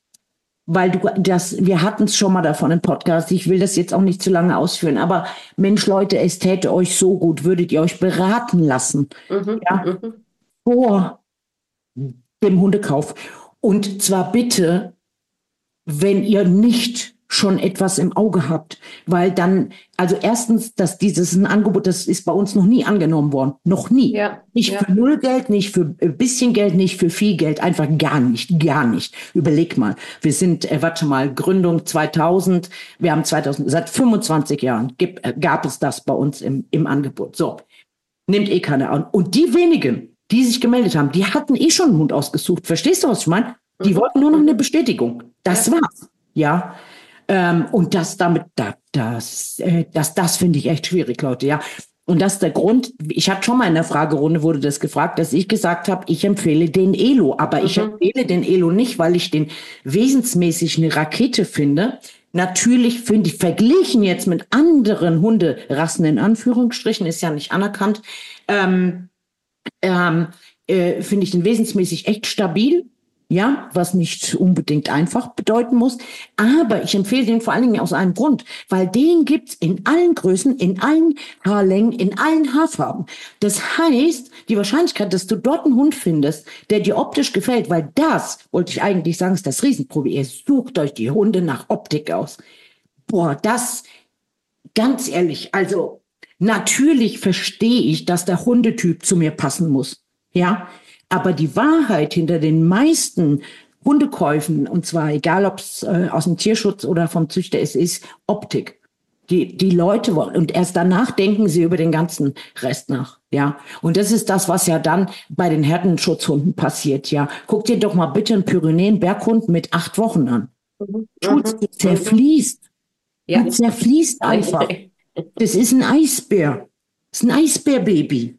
weil du das, wir hatten es schon mal davon im Podcast, ich will das jetzt auch nicht zu lange ausführen, aber Mensch, Leute, es täte euch so gut, würdet ihr euch beraten lassen, Mhm, ja, mhm. vor dem Hundekauf. Und zwar bitte, wenn ihr nicht schon etwas im Auge habt, weil dann, also erstens, dass dieses ein Angebot, das ist bei uns noch nie angenommen worden, noch nie. Ja, Nicht ja. für null Geld, nicht für ein bisschen Geld, nicht für viel Geld, einfach gar nicht, gar nicht. Überleg mal, wir sind, äh, warte mal, Gründung zweitausend, wir haben zweitausend, seit fünfundzwanzig Jahren gib, äh, gab es das bei uns im, im Angebot. So, nehmt eh keiner an. Und die wenigen, die sich gemeldet haben, die hatten eh schon einen Hund ausgesucht. Verstehst du, was ich meine? Die Mhm, wollten nur noch eine mhm. Bestätigung. Das Ja. war's. Ja. Ähm, und das damit, da, das, äh, das, das finde ich echt schwierig, Leute, ja. Und das ist der Grund, ich hatte schon mal in der Fragerunde wurde das gefragt, dass ich gesagt habe, ich empfehle den Elo. Aber ich Mhm. empfehle den Elo nicht, weil ich den wesensmäßig eine Rakete finde. Natürlich finde ich, verglichen jetzt mit anderen Hunderassen in Anführungsstrichen, ist ja nicht anerkannt, ähm, ähm, äh, finde ich den wesensmäßig echt stabil. Ja, was nicht unbedingt einfach bedeuten muss. Aber ich empfehle den vor allen Dingen aus einem Grund, weil den gibt's in allen Größen, in allen Haarlängen, in allen Haarfarben. Das heißt, die Wahrscheinlichkeit, dass du dort einen Hund findest, der dir optisch gefällt, weil das, wollte ich eigentlich sagen, ist das Riesenproblem. Ihr sucht euch die Hunde nach Optik aus. Boah, das, ganz ehrlich, also natürlich verstehe ich, dass der Hundetyp zu mir passen muss. Ja, aber die Wahrheit hinter den meisten Hundekäufen, und zwar egal, ob es äh, aus dem Tierschutz oder vom Züchter ist, ist Optik. Die, die Leute wollen, und erst danach denken sie über den ganzen Rest nach. Ja, und das ist das, was ja dann bei den Herdenschutzhunden passiert. Ja, guck dir doch mal bitte einen Pyrenäen-Berghund mit acht Wochen an. Mhm, Schulz, mhm, du mhm. zerfließt. Ja. Du zerfließt einfach. Das ist ein Eisbär. Das ist ein Eisbärbaby.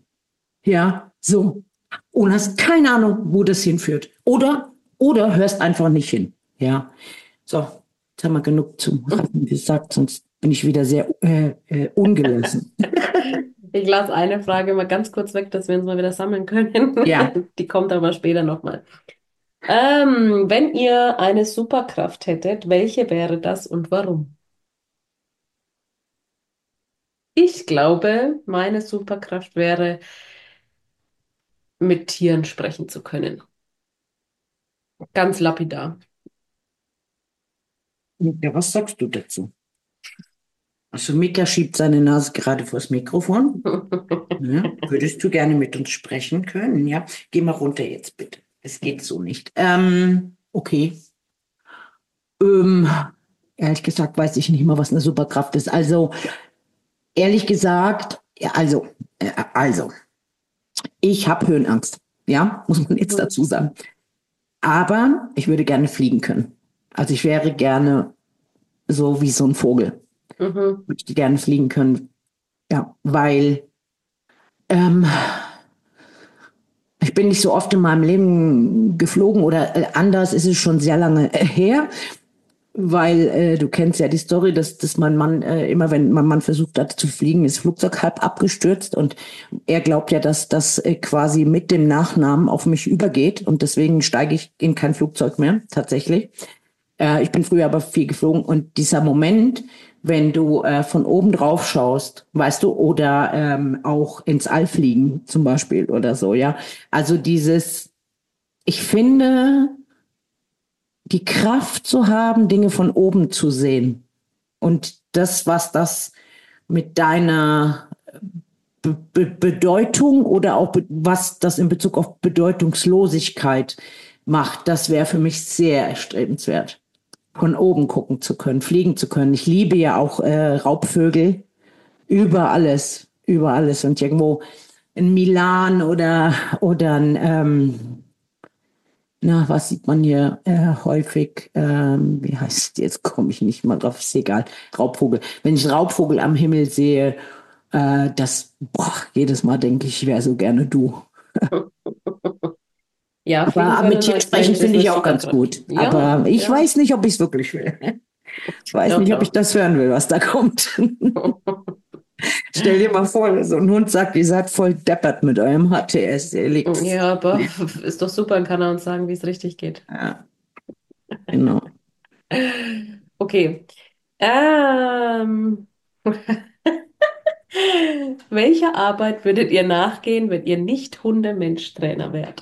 Ja, so. Und hast keine Ahnung, wo das hinführt. Oder, oder hörst einfach nicht hin. Ja. So, jetzt haben wir genug zu Rassen gesagt, sonst bin ich wieder sehr äh, äh, ungelassen. Ich lasse eine Frage mal ganz kurz weg, dass wir uns mal wieder sammeln können. Ja. Die kommt aber später nochmal. Ähm, wenn ihr eine Superkraft hättet, welche wäre das und warum? Ich glaube, meine Superkraft wäre, mit Tieren sprechen zu können. Ganz lapidar. Ja, was sagst du dazu? Also Mika schiebt seine Nase gerade vors Mikrofon. Ja, würdest du gerne mit uns sprechen können? Ja, geh mal runter jetzt bitte. Es geht so nicht. Ähm, okay. Ähm, ehrlich gesagt weiß ich nicht mal, was eine Superkraft ist. Also, ehrlich gesagt, ja, also, äh, also, ich habe Höhenangst. Ja, muss man jetzt dazu sagen. Aber ich würde gerne fliegen können. Also ich wäre gerne so wie so ein Vogel. Mhm. Würde ich gerne fliegen können. Ja, weil ähm, ich bin nicht so oft in meinem Leben geflogen oder äh, anders ist es schon sehr lange äh, her, weil äh, du kennst ja die Story, dass, dass mein Mann äh, immer, wenn mein Mann versucht hat zu fliegen, ist das Flugzeug halb abgestürzt und er glaubt ja, dass das äh, quasi mit dem Nachnamen auf mich übergeht und deswegen steige ich in kein Flugzeug mehr, tatsächlich. Äh, ich bin früher aber viel geflogen und dieser Moment, wenn du äh, von oben drauf schaust, weißt du, oder ähm, auch ins All fliegen zum Beispiel oder so, ja. Also dieses, ich finde, die Kraft zu haben, Dinge von oben zu sehen und das, was das mit deiner Be Be Bedeutung oder auch be was das in Bezug auf Bedeutungslosigkeit macht, das wäre für mich sehr erstrebenswert. Von oben gucken zu können, fliegen zu können. Ich liebe ja auch äh, Raubvögel über alles, über alles. Und irgendwo in Milan oder, oder in, ähm, na, was sieht man hier äh, häufig? Ähm, wie heißt, jetzt komme ich nicht mal drauf, ist egal. Raubvogel. Wenn ich einen Raubvogel am Himmel sehe, äh, das, boah, jedes Mal denke ich, ich wäre so gerne du. Ja, fliegen Aber mit können Tieren als sprechen Mensch ist finde eine ich auch ganz Superkraft. gut. Ja, Aber ich ja, weiß nicht, ob ich es wirklich will. Ich weiß doch, nicht, ob ich doch. das hören will, was da kommt. Stell dir mal vor, so ein Hund sagt, ihr seid voll deppert mit eurem H T S. Ihr liegt. Ja, aber ist doch super, dann kann er uns sagen, wie es richtig geht. Ja, genau. Okay. Ähm, welcher Arbeit würdet ihr nachgehen, wenn ihr nicht Hundemensch-Trainer wärt?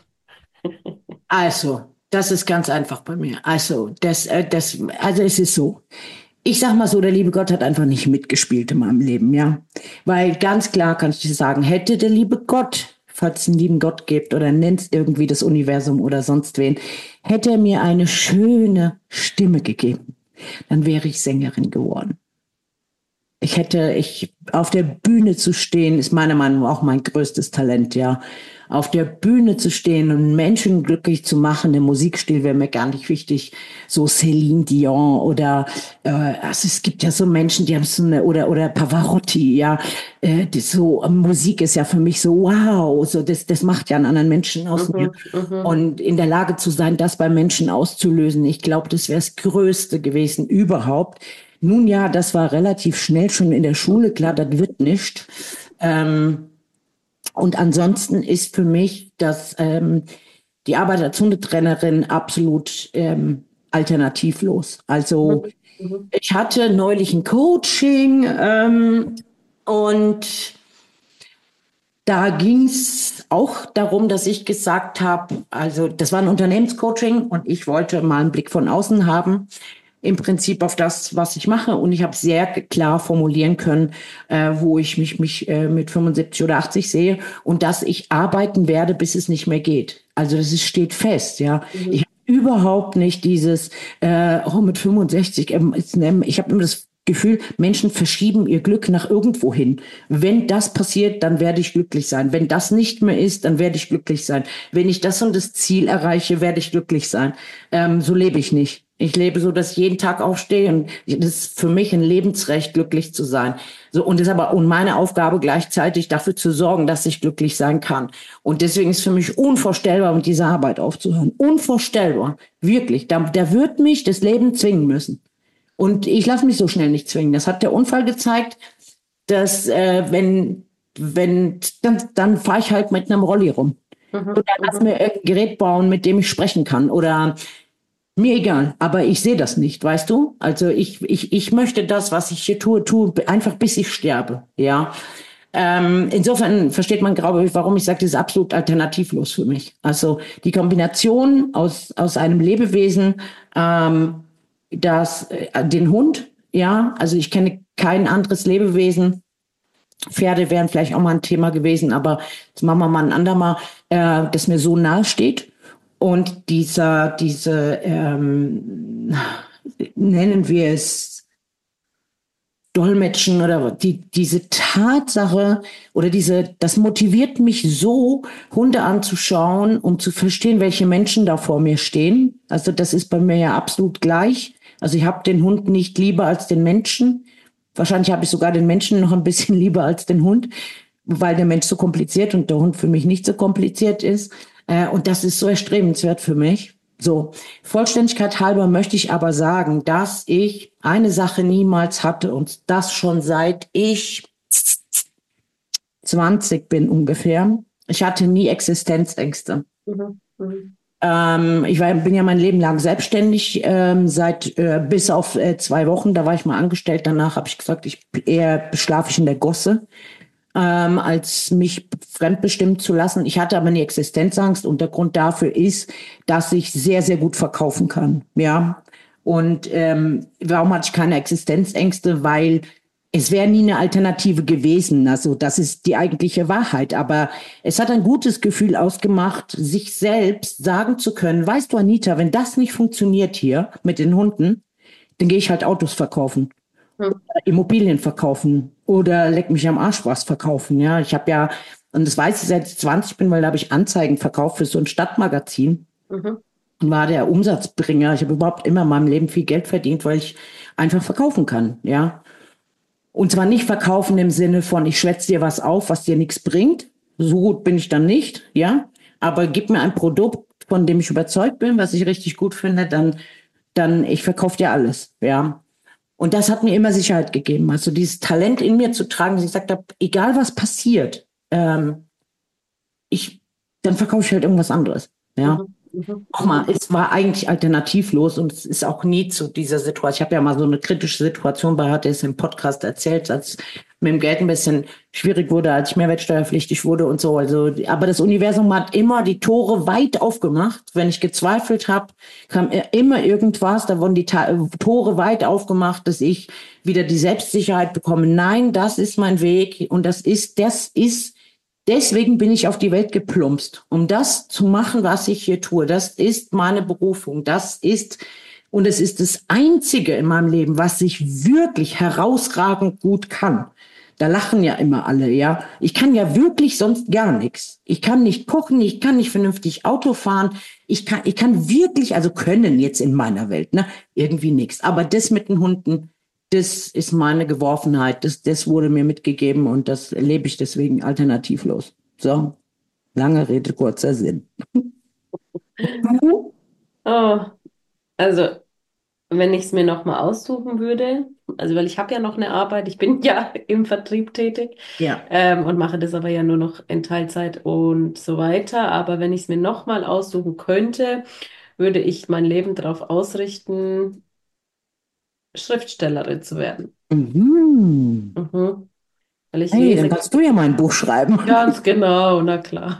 Also, das ist ganz einfach bei mir. Also, das, äh, das, also es ist so. Ich sag mal so, der liebe Gott hat einfach nicht mitgespielt in meinem Leben, ja. Weil ganz klar kann ich dir sagen, hätte der liebe Gott, falls es einen lieben Gott gibt oder nennt irgendwie das Universum oder sonst wen, hätte er mir eine schöne Stimme gegeben, dann wäre ich Sängerin geworden. Ich hätte, ich, auf der Bühne zu stehen, ist meiner Meinung nach auch mein größtes Talent, ja. Auf der Bühne zu stehen und Menschen glücklich zu machen, der Musikstil wäre mir gar nicht wichtig. So Céline Dion oder, äh, also es gibt ja so Menschen, die haben so eine, oder, oder Pavarotti, ja. Äh, das so, Musik ist ja für mich so, wow, so, das, das macht ja einen anderen Menschen aus mir. Mhm, mhm. Und in der Lage zu sein, das bei Menschen auszulösen, ich glaube, das wäre das Größte gewesen überhaupt. Nun ja, das war relativ schnell schon in der Schule, klar, das wird nicht. Ähm, und ansonsten ist für mich das, ähm, die Arbeit als Hundetrainerin absolut ähm, alternativlos. Also Mhm, mhm. ich hatte neulich ein Coaching ähm, und da ging es auch darum, dass ich gesagt habe, also das war ein Unternehmenscoaching und ich wollte mal einen Blick von außen haben, im Prinzip auf das, was ich mache. Und ich habe sehr klar formulieren können, äh, wo ich mich, mich äh, mit fünfundsiebzig oder achtzig sehe und dass ich arbeiten werde, bis es nicht mehr geht. Also das ist, steht fest, ja. Mhm. Ich habe überhaupt nicht dieses, äh, oh, mit fünfundsechzig, ähm, ich habe immer das Gefühl, Menschen verschieben ihr Glück nach irgendwo hin. Wenn das passiert, dann werde ich glücklich sein. Wenn das nicht mehr ist, dann werde ich glücklich sein. Wenn ich das und das Ziel erreiche, werde ich glücklich sein. Ähm, so lebe ich nicht. Ich lebe so, dass ich jeden Tag aufstehe und das ist für mich ein Lebensrecht, glücklich zu sein. So, und es ist aber und meine Aufgabe gleichzeitig dafür zu sorgen, dass ich glücklich sein kann. Und deswegen ist für mich unvorstellbar, mit dieser Arbeit aufzuhören. Unvorstellbar. Wirklich. Da, da wird mich das Leben zwingen müssen. Und ich lasse mich so schnell nicht zwingen. Das hat der Unfall gezeigt, dass äh, wenn, wenn, dann, dann fahre ich halt mit einem Rolli rum. Mhm, Oder lass mhm. mir irgendein Gerät bauen, mit dem ich sprechen kann. Oder mir egal, aber ich sehe das nicht, weißt du? Also ich, ich, ich möchte das, was ich hier tue, tue, einfach bis ich sterbe, ja. Ähm, insofern versteht man, glaube ich, warum ich sage, das ist absolut alternativlos für mich. Also die Kombination aus, aus einem Lebewesen, ähm, das, äh, den Hund, ja, also ich kenne kein anderes Lebewesen. Pferde wären vielleicht auch mal ein Thema gewesen, aber das machen wir mal ein andermal, äh, das mir so nahe steht. Und dieser, diese, ähm, nennen wir es Dolmetschen oder die, diese Tatsache oder diese, das motiviert mich so, Hunde anzuschauen, um zu verstehen, welche Menschen da vor mir stehen. Also das ist bei mir ja absolut gleich. Also ich habe den Hund nicht lieber als den Menschen. Wahrscheinlich habe ich sogar den Menschen noch ein bisschen lieber als den Hund, weil der Mensch so kompliziert und der Hund für mich nicht so kompliziert ist. Äh, und das ist so erstrebenswert für mich. So, Vollständigkeit halber möchte ich aber sagen, dass ich eine Sache niemals hatte und das schon seit ich zwanzig bin ungefähr. Ich hatte nie Existenzängste. Mhm, mhm. Ähm, ich war, bin ja mein Leben lang selbstständig, ähm, seit äh, bis auf äh, zwei Wochen. Da war ich mal angestellt. Danach habe ich gesagt, ich eher schlafe ich in der Gosse, ähm, als mich fremdbestimmen zu lassen. Ich hatte aber nie Existenzangst und der Grund dafür ist, dass ich sehr, sehr gut verkaufen kann. Ja. Und ähm, warum hatte ich keine Existenzängste? Weil es wäre nie eine Alternative gewesen. Also das ist die eigentliche Wahrheit. Aber es hat ein gutes Gefühl ausgemacht, sich selbst sagen zu können, weißt du, Anita, wenn das nicht funktioniert hier mit den Hunden, dann gehe ich halt Autos verkaufen. Mhm. Immobilien verkaufen oder leck mich am Arsch was verkaufen. Ja, ich habe ja, und das weiß ich, seit ich zwanzig bin, weil da habe ich Anzeigen verkauft für so ein Stadtmagazin Mhm. und war der Umsatzbringer. Ich habe überhaupt immer in meinem Leben viel Geld verdient, weil ich einfach verkaufen kann. Ja, und zwar nicht verkaufen im Sinne von, ich schwätze dir was auf, was dir nichts bringt. So gut bin ich dann nicht. Ja, aber gib mir ein Produkt, von dem ich überzeugt bin, was ich richtig gut finde, dann, dann ich verkaufe dir alles. Ja. Und das hat mir immer Sicherheit gegeben. Also dieses Talent in mir zu tragen, dass ich gesagt habe, egal was passiert, ähm, ich, dann verkaufe ich halt irgendwas anderes. Ja. Mhm. Mhm. Guck mal, es war eigentlich alternativlos und es ist auch nie zu dieser Situation. Ich habe ja mal so eine kritische Situation bei H T S im Podcast erzählt, als mit dem Geld ein bisschen schwierig wurde, als ich mehrwertsteuerpflichtig wurde und so. Also, aber das Universum hat immer die Tore weit aufgemacht. Wenn ich gezweifelt habe, kam immer irgendwas. Da wurden die Ta- Tore weit aufgemacht, dass ich wieder die Selbstsicherheit bekomme. Nein, das ist mein Weg und das ist, das ist Deswegen bin ich auf die Welt geplumpst, um das zu machen, was ich hier tue. Das ist meine Berufung. Das ist, und es ist das Einzige in meinem Leben, was ich wirklich herausragend gut kann. Da lachen ja immer alle, ja. Ich kann ja wirklich sonst gar nichts. Ich kann nicht kochen, ich kann nicht vernünftig Auto fahren. Ich kann, ich kann wirklich, also können jetzt in meiner Welt, ne, irgendwie nichts. Aber das mit den Hunden, das ist meine Geworfenheit. Das, das wurde mir mitgegeben und das lebe ich deswegen alternativlos. So, lange Rede, kurzer Sinn. Oh, also wenn ich es mir nochmal aussuchen würde, also weil ich habe ja noch eine Arbeit, ich bin ja im Vertrieb tätig Ja. ähm, und mache das aber ja nur noch in Teilzeit und so weiter. Aber wenn ich es mir nochmal aussuchen könnte, würde ich mein Leben darauf ausrichten, Schriftstellerin zu werden. Mhm. Mhm. Weil ich Hey, dann lese kannst du ja mal ein Buch schreiben. ganz genau, na klar.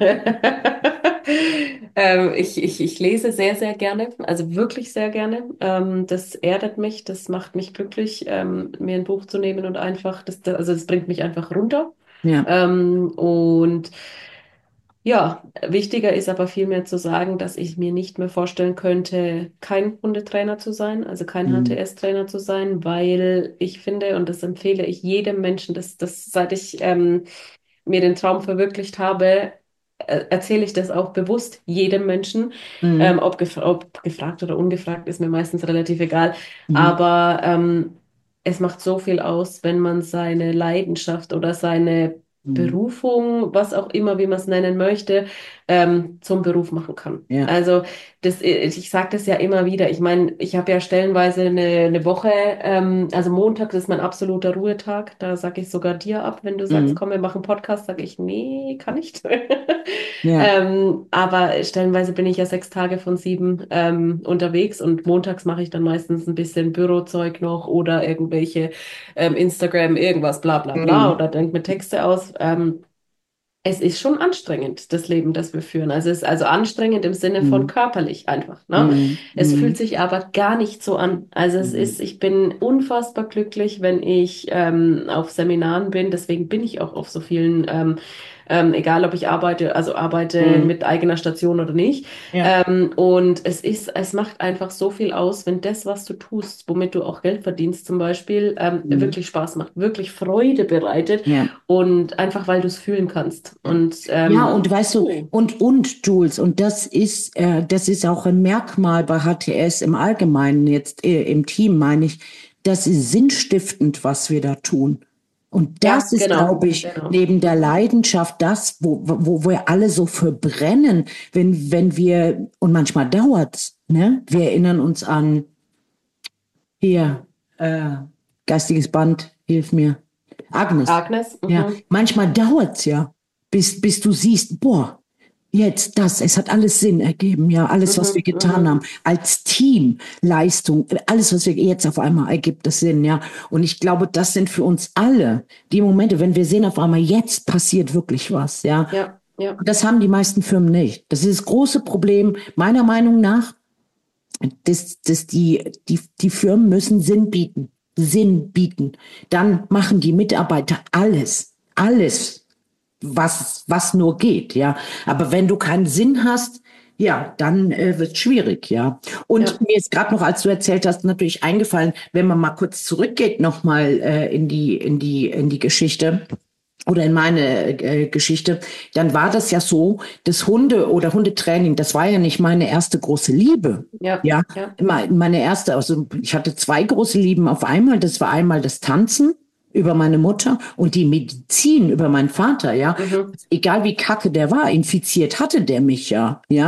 Ähm, ich, ich, ich lese sehr, sehr gerne, also wirklich sehr gerne. Ähm, das erdet mich, das macht mich glücklich, ähm, mir ein Buch zu nehmen und einfach, das, das, also das bringt mich einfach runter. Ja. Ähm, und ja, wichtiger ist aber vielmehr zu sagen, dass ich mir nicht mehr vorstellen könnte, kein Hundetrainer zu sein, also kein Mhm. H T S-Trainer zu sein, weil ich finde, und das empfehle ich jedem Menschen, dass, dass seit ich ähm, mir den Traum verwirklicht habe, äh, erzähle ich das auch bewusst jedem Menschen. Ähm, Mhm. ob, gef ob gefragt oder ungefragt, ist mir meistens relativ egal. Mhm. Aber ähm, es macht so viel aus, wenn man seine Leidenschaft oder seine Mhm. Berufung, was auch immer, wie man es nennen möchte, ähm, zum Beruf machen kann. Ja. Also das, ich sage das ja immer wieder. Ich meine, ich habe ja stellenweise eine, eine Woche, ähm, also Montag ist mein absoluter Ruhetag. Da sage ich sogar dir ab, wenn du sagst, Mhm. komm, wir machen Podcast, sage ich, nee, kann nicht. Ja. Ähm, aber stellenweise bin ich ja sechs Tage von sieben ähm, unterwegs und montags mache ich dann meistens ein bisschen Bürozeug noch oder irgendwelche ähm, Instagram, irgendwas, bla bla bla Mhm. oder denke mir Texte aus. Ähm, es ist schon anstrengend, das Leben, das wir führen. Also es ist also anstrengend im Sinne von Mhm. körperlich einfach, ne? Mhm. Es fühlt Mhm. sich aber gar nicht so an. Also es ist, Mhm. ich bin unfassbar glücklich, wenn ich ähm, auf Seminaren bin. Deswegen bin ich auch auf so vielen, ähm, ähm, egal ob ich arbeite, also arbeite Mhm. mit eigener Station oder nicht. Ja. Ähm, und es ist, es macht einfach so viel aus, wenn das, was du tust, womit du auch Geld verdienst zum Beispiel, ähm, Mhm. wirklich Spaß macht, wirklich Freude bereitet. Ja. Und einfach, weil du es fühlen kannst. Ja. Und Ja, ähm, und weißt du, und, und Jules, und das ist, äh, das ist auch ein Merkmal bei H T S im Allgemeinen, jetzt äh, im Team meine ich, das ist sinnstiftend, was wir da tun. Und ja, das ist, genau, glaube ich, genau. neben der Mhm. Leidenschaft das, wo, wo wo wir alle so verbrennen, wenn, wenn wir, und manchmal dauert's, ne? Wir erinnern uns an, hier, äh, geistiges Band, hilf mir. Agnes. Agnes, Ja, mhm. manchmal dauert's ja, bis, bis du siehst, boah, jetzt das, es hat alles Sinn ergeben, ja, alles, was wir Mhm. getan haben, Mhm. als Team, Leistung, alles, was wir jetzt auf einmal ergibt, das Sinn, ja. Und ich glaube, das sind für uns alle die Momente, wenn wir sehen, auf einmal jetzt passiert wirklich was, ja. Ja, ja. Und das haben die meisten Firmen nicht. Das ist das große Problem, meiner Meinung nach, dass, dass die, die, die Firmen müssen Sinn bieten. Sinn bieten. Dann machen die Mitarbeiter alles, alles, was, was nur geht, ja. Aber wenn du keinen Sinn hast, ja, dann äh, wird es schwierig, ja. Und Ja. mir ist gerade noch, als du erzählt hast, natürlich eingefallen, wenn man mal kurz zurückgeht, nochmal äh, in die, in die, in die Geschichte oder in meine äh, Geschichte, dann war das ja so, das Hunde- oder Hundetraining, das war ja nicht meine erste große Liebe. Ja, Ja, ja. meine erste, also ich hatte zwei große Lieben auf einmal. Das war einmal das Tanzen über meine Mutter und die Medizin über meinen Vater, ja. Mhm. Egal wie kacke der war, infiziert hatte der mich ja, ja.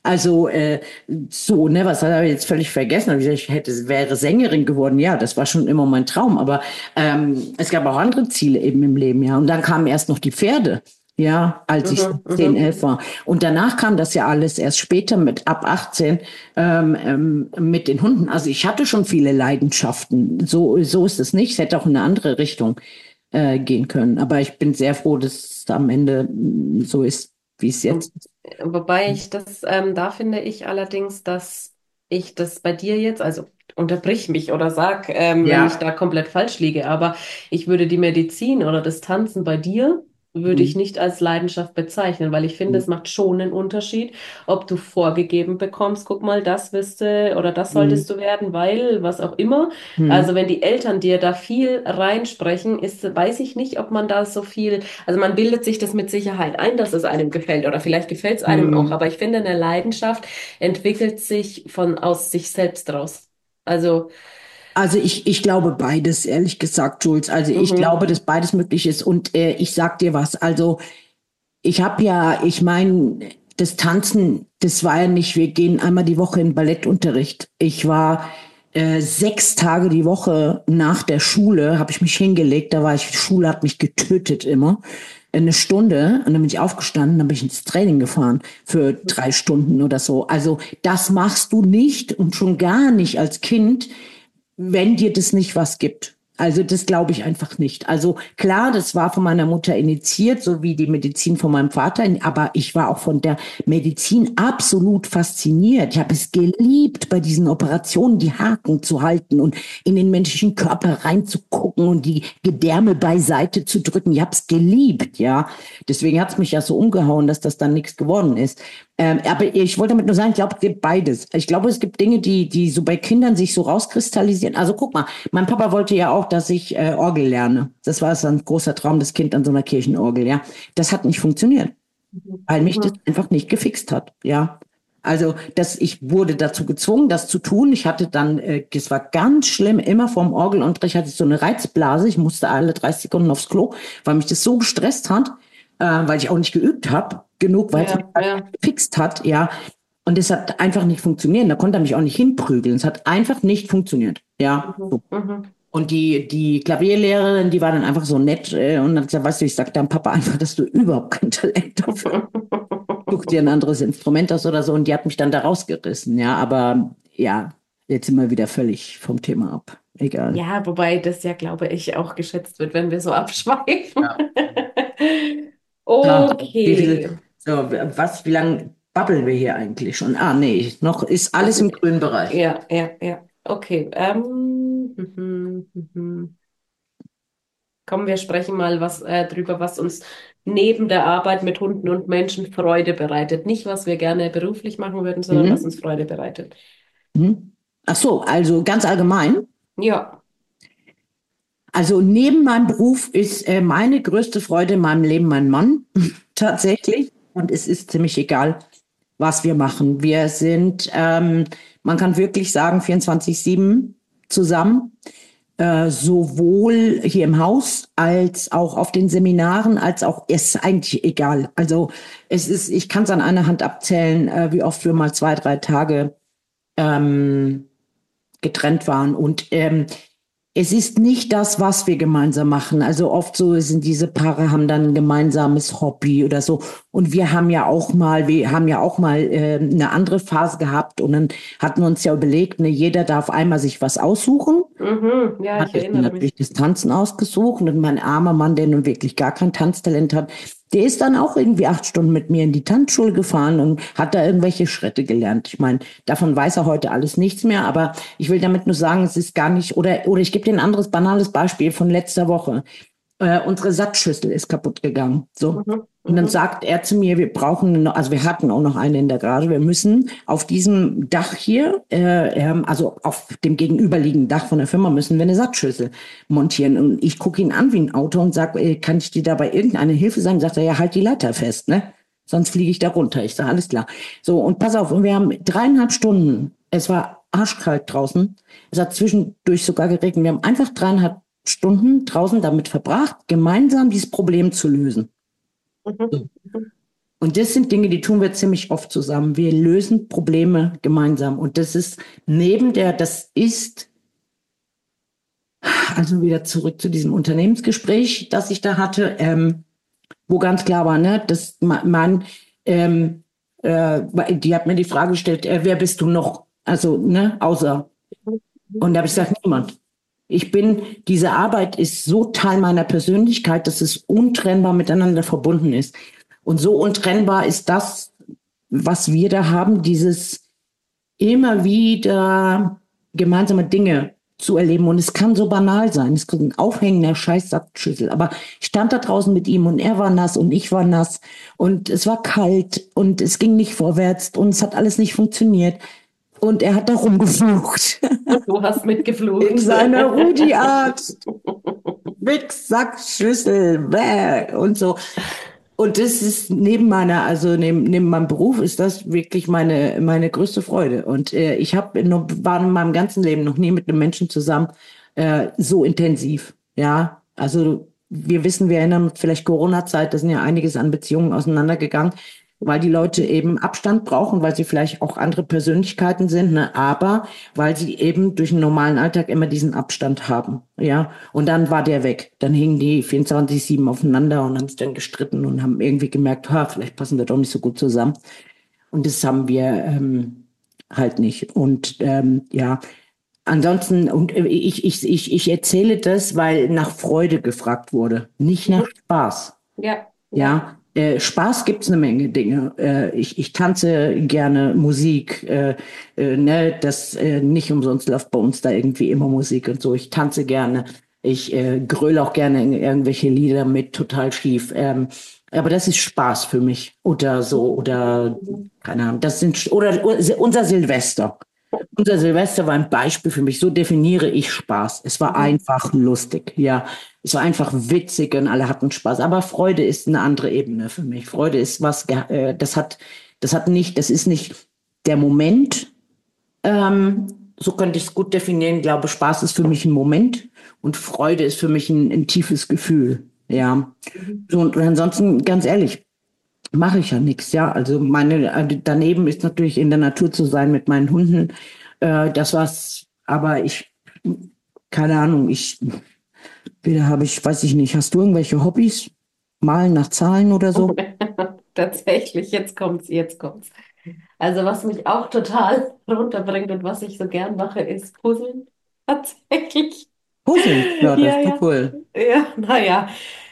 Also äh, so, ne, was habe ich jetzt völlig vergessen? Ich hätte, wäre Sängerin geworden. Ja, das war schon immer mein Traum. Aber ähm, es gab auch andere Ziele eben im Leben, ja. Und dann kamen erst noch die Pferde, ja, als ich Mhm, zehn, mhm. elf war. Und danach kam das ja alles erst später mit ab achtzehn ähm, ähm, mit den Hunden. Also ich hatte schon viele Leidenschaften. So, so ist es nicht. Es hätte auch in eine andere Richtung äh, gehen können. Aber ich bin sehr froh, dass es am Ende mm, so ist, wie es jetzt ist. Wobei ich das, ähm, da finde ich allerdings, dass ich das bei dir jetzt, also unterbrich mich oder sag, ähm, wenn ich Ja. da komplett falsch liege, aber ich würde die Medizin oder das Tanzen bei dir, würde ich Mhm. nicht als Leidenschaft bezeichnen, weil ich finde, es macht schon einen Unterschied, ob du vorgegeben bekommst, guck mal, das wirst du oder das Mhm. solltest du werden, weil, was auch immer. Mhm. Also wenn die Eltern dir da viel reinsprechen, ist, weiß ich nicht, ob man da so viel, also man bildet sich das mit Sicherheit ein, dass es einem gefällt oder vielleicht gefällt es einem auch, Mhm. aber ich finde, eine Leidenschaft entwickelt sich von aus sich selbst raus. Also, Also ich, ich glaube beides, ehrlich gesagt, Jules. Also ich mhm, glaube, dass beides möglich ist. Und äh, ich sag dir was. Also ich habe ja, ich meine, das Tanzen, das war ja nicht, wir gehen einmal die Woche in Ballettunterricht. Ich war äh, sechs Tage die Woche nach der Schule, habe ich mich hingelegt. Da war ich, die Schule hat mich getötet immer. Eine Stunde und dann bin ich aufgestanden, dann bin ich ins Training gefahren für drei Stunden oder so. Also das machst du nicht und schon gar nicht als Kind, wenn dir das nicht was gibt. Also das glaube ich einfach nicht. Also klar, das war von meiner Mutter initiiert, so wie die Medizin von meinem Vater, aber ich war auch von der Medizin absolut fasziniert. Ich habe es geliebt, bei diesen Operationen die Haken zu halten und in den menschlichen Körper reinzugucken und die Gedärme beiseite zu drücken. Ich habe es geliebt, ja. Deswegen hat es mich ja so umgehauen, dass das dann nichts geworden ist. Ähm, aber ich wollte damit nur sagen, ich glaube, es gibt beides. Ich glaube, es gibt Dinge, die, die so bei Kindern sich so rauskristallisieren. Also guck mal, mein Papa wollte ja auch, dass ich äh, Orgel lerne. Das war so ein großer Traum, das Kind an so einer Kirchenorgel, ja. Das hat nicht funktioniert, mhm, weil mich das mhm, einfach nicht gefixt hat, ja. Also, dass ich wurde dazu gezwungen, das zu tun. Ich hatte dann, äh, es war ganz schlimm, immer vorm Orgelunterricht hatte ich so eine Reizblase. Ich musste alle dreißig Sekunden aufs Klo, weil mich das so gestresst hat, äh, weil ich auch nicht geübt habe genug, weil es mich ja, halt ja, gefixt hat, ja. Und es hat einfach nicht funktioniert. Da konnte er mich auch nicht hinprügeln. Es hat einfach nicht funktioniert, ja. mhm, So. mhm. Und die, die Klavierlehrerin, die war dann einfach so nett äh, und hat gesagt, weißt du, ich sag deinem Papa einfach, dass du überhaupt kein Talent dafür hast. Such dir ein anderes Instrument aus oder so. Und die hat mich dann da rausgerissen, ja. Aber ja, jetzt sind wir wieder völlig vom Thema ab. Egal. Ja, wobei das ja, glaube ich, auch geschätzt wird, wenn wir so abschweifen. Ja. Ah, wie Okay. viel, so, was, wie lange babbeln wir hier eigentlich schon? Ah, nee, noch ist alles Also, im grünen Bereich. ja, ja, ja. Okay. Ähm, mhm, mhm. Komm, wir sprechen mal was äh, drüber, was uns neben der Arbeit mit Hunden und Menschen Freude bereitet. Nicht, was wir gerne beruflich machen würden, sondern was uns Mhm. Freude bereitet. Mhm. Ach so, also ganz allgemein. Ja. Also neben meinem Beruf ist äh, meine größte Freude in meinem Leben mein Mann, tatsächlich. Und es ist ziemlich egal, was wir machen. Wir sind, ähm, man kann wirklich sagen, vierundzwanzig sieben zusammen, äh, sowohl hier im Haus als auch auf den Seminaren, als auch, ist eigentlich egal. Also es ist, ich kann es an einer Hand abzählen, äh, wie oft wir mal zwei, drei Tage ähm, getrennt waren. Und ähm, es ist nicht das, was wir gemeinsam machen. Also oft so sind diese Paare haben dann ein gemeinsames Hobby oder so. Und wir haben ja auch mal, wir haben ja auch mal äh, eine andere Phase gehabt und dann hatten wir uns ja überlegt, ne, jeder darf einmal sich was aussuchen. Mhm. Ja, ich Hatte ich mir erinnere mich. natürlich das Tanzen ausgesucht und mein armer Mann, der nun wirklich gar kein Tanztalent hat, der ist dann auch irgendwie acht Stunden mit mir in die Tanzschule gefahren und hat da irgendwelche Schritte gelernt. Ich meine, davon weiß er heute alles nichts mehr, aber ich will damit nur sagen, es ist gar nicht, oder, oder ich gebe dir ein anderes banales Beispiel von letzter Woche. Äh, unsere Satzschüssel ist kaputt gegangen. So. Mhm. Und dann Mhm. sagt er zu mir, wir brauchen, noch, also wir hatten auch noch eine in der Garage, wir müssen auf diesem Dach hier, äh, ähm, also auf dem gegenüberliegenden Dach von der Firma, müssen wir eine Satzschüssel montieren. Und ich gucke ihn an wie ein Auto und sage, äh, kann ich dir dabei irgendeine Hilfe sein? Sagt er, ja, halt die Leiter fest, ne? Sonst fliege ich da runter. Ich sage, alles klar. So, und pass auf, und wir haben dreieinhalb Stunden, es war arschkalt draußen, es hat zwischendurch sogar geregnet, wir haben einfach dreieinhalb Stunden draußen damit verbracht, gemeinsam dieses Problem zu lösen. Mhm. So. Mhm. Und das sind Dinge, die tun wir ziemlich oft zusammen. Wir lösen Probleme gemeinsam. Und das ist neben der, das ist, also wieder zurück zu diesem Unternehmensgespräch, das ich da hatte, ähm, wo ganz klar war, ne, dass man, ähm, äh, die hat mir die Frage gestellt, äh, wer bist du noch? Also, ne, außer. Und da habe ich gesagt, niemand. Ich bin, diese Arbeit ist so Teil meiner Persönlichkeit, dass es untrennbar miteinander verbunden ist. Und so untrennbar ist das, was wir da haben, dieses immer wieder gemeinsame Dinge zu erleben. Und es kann so banal sein. Es kann ein Aufhängen der Scheißsackschüssel. Aber ich stand da draußen mit ihm und er war nass und ich war nass. Und es war kalt und es ging nicht vorwärts und es hat alles nicht funktioniert. Und er hat da rumgeflucht. Du hast mitgeflucht. In seiner Rudi-Art. Mit Sackschüssel. Bäh, und so. Und das ist neben meiner, also neben, neben meinem Beruf ist das wirklich meine, meine größte Freude. Und äh, ich hab noch, war in meinem ganzen Leben noch nie mit einem Menschen zusammen äh, so intensiv. Ja, also wir wissen, wir erinnern uns vielleicht Corona-Zeit, da sind ja einiges an Beziehungen auseinandergegangen, weil die Leute eben Abstand brauchen, weil sie vielleicht auch andere Persönlichkeiten sind, ne? Aber weil sie eben durch den normalen Alltag immer diesen Abstand haben, ja. Und dann war der weg. Dann hingen die vierundzwanzig sieben aufeinander und haben sich dann gestritten und haben irgendwie gemerkt, ha, vielleicht passen wir doch nicht so gut zusammen. Und das haben wir ähm, halt nicht. Und ähm, ja, ansonsten, und ich, ich, ich, ich erzähle das, weil nach Freude gefragt wurde, nicht nach Spaß. Ja. Ja, äh, Spaß gibt's eine Menge Dinge. Äh, ich, ich tanze gerne Musik, äh, äh, ne, das äh, nicht umsonst läuft bei uns da irgendwie immer Musik und so. Ich tanze gerne, ich äh, gröle auch gerne in irgendwelche Lieder mit, total schief. Ähm, aber das ist Spaß für mich oder so oder keine Ahnung. Das sind oder unser Silvester. Unser Silvester war ein Beispiel für mich. So definiere ich Spaß. Es war einfach lustig, ja. Es war einfach witzig und alle hatten Spaß. Aber Freude ist eine andere Ebene für mich. Freude ist was, äh, das hat, das hat nicht, das ist nicht der Moment. Ähm, so könnte ich es gut definieren. Ich glaube, Spaß ist für mich ein Moment und Freude ist für mich ein, ein tiefes Gefühl, ja. So, und ansonsten, ganz ehrlich, mache ich ja nichts, ja. Also meine, daneben ist natürlich in der Natur zu sein mit meinen Hunden. Äh, das war's. Aber ich, keine Ahnung, ich, wieder habe ich, weiß ich nicht, hast du irgendwelche Hobbys? Malen nach Zahlen oder so? Tatsächlich, jetzt kommt's, jetzt kommt's. Also was mich auch total runterbringt und was ich so gern mache, ist Puzzeln. Tatsächlich. Puzzeln? Ja, das Ja, ist ja. cool. Ja, naja.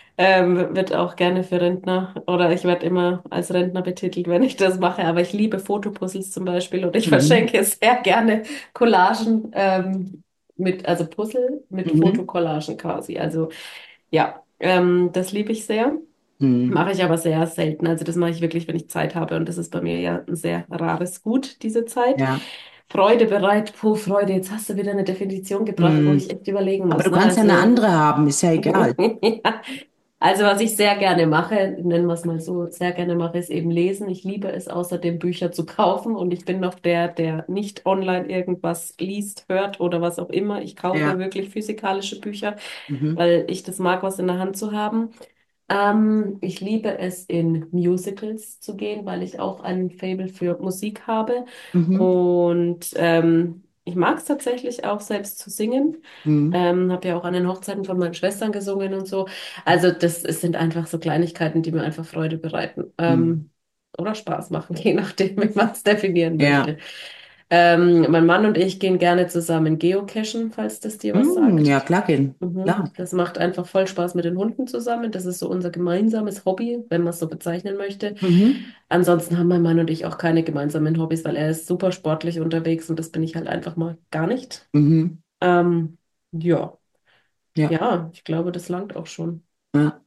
Ähm, wird auch gerne für Rentner oder ich werde immer als Rentner betitelt, wenn ich das mache. Aber ich liebe Fotopuzzles zum Beispiel und ich Mhm. verschenke sehr gerne Collagen ähm, mit, also Puzzle mit Mhm. Fotocollagen quasi. Also ja, ähm, das liebe ich sehr. Mhm. Mache ich aber sehr selten. Also das mache ich wirklich, wenn ich Zeit habe. Und das ist bei mir ja ein sehr rares Gut, diese Zeit. Ja. Freude bereit, puh, Freude. Jetzt hast du wieder eine Definition gebracht, wo Mhm. ich echt überlegen Aber muss. du Ne? kannst ja eine Also, andere haben, ist ja egal. ja. Also was ich sehr gerne mache, nennen wir es mal so, sehr gerne mache, ist eben lesen. Ich liebe es außerdem, Bücher zu kaufen. Und ich bin noch der, der nicht online irgendwas liest, hört oder was auch immer. Ich kaufe Ja. wirklich physikalische Bücher, Mhm. weil ich das mag, was in der Hand zu haben. Ähm, ich liebe es, in Musicals zu gehen, weil ich auch ein Faible für Musik habe. Mhm. Und ähm, ich mag es tatsächlich auch selbst zu singen. Mhm. Ähm, habe ja auch an den Hochzeiten von meinen Schwestern gesungen und so. Also das, es sind einfach so Kleinigkeiten, die mir einfach Freude bereiten. Mhm. Ähm, oder Spaß machen, je nachdem, wie man es definieren Ja. möchte. Ähm, mein Mann und ich gehen gerne zusammen geocachen, falls das dir was Mhm. sagt. Ja, klar, gehen. Mhm. Klar. Das macht einfach voll Spaß mit den Hunden zusammen. Das ist so unser gemeinsames Hobby, wenn man es so bezeichnen möchte. Mhm. Ansonsten haben mein Mann und ich auch keine gemeinsamen Hobbys, weil er ist super sportlich unterwegs und das bin ich halt einfach mal gar nicht. Mhm. Ähm, ja, Ja. ja, ich glaube, das langt auch schon. Ja.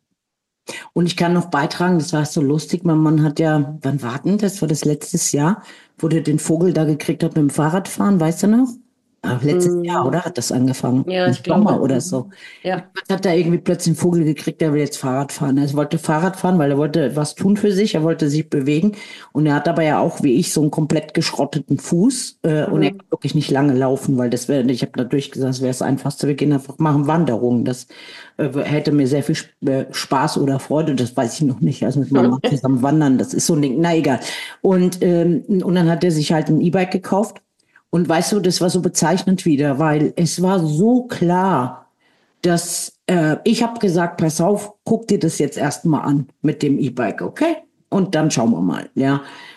Und ich kann noch beitragen, das war so lustig, mein Mann hat ja, wann war denn das? War das letztes Jahr, wo der den Vogel da gekriegt hat mit dem Fahrradfahren, weißt du noch? Ah, letztes Jahr, Mhm. oder? Hat das angefangen? Ja, Im ich Sommer glaube. oder so. Mhm. Ja. Jetzt hat er irgendwie plötzlich einen Vogel gekriegt, der will jetzt Fahrrad fahren. Er wollte Fahrrad fahren, weil er wollte was tun für sich, er wollte sich bewegen. Und er hat aber ja auch, wie ich, so einen komplett geschrotteten Fuß. Äh, und er kann Mhm. wirklich nicht lange laufen, weil das wäre, ich habe natürlich gesagt, das wäre das Einfachste. Wir gehen einfach machen Wanderungen. Das äh, hätte mir sehr viel Sp- äh, Spaß oder Freude, das weiß ich noch nicht. Also mit Mama zusammen wandern, das ist so ein Ding. Na egal. Und, ähm, und dann hat er sich halt ein E-Bike gekauft. Und weißt du, das war so bezeichnend wieder, weil es war so klar, dass äh, ich habe gesagt, pass auf, guck dir das jetzt erstmal an mit dem E-Bike, okay? Und dann schauen wir mal, ja.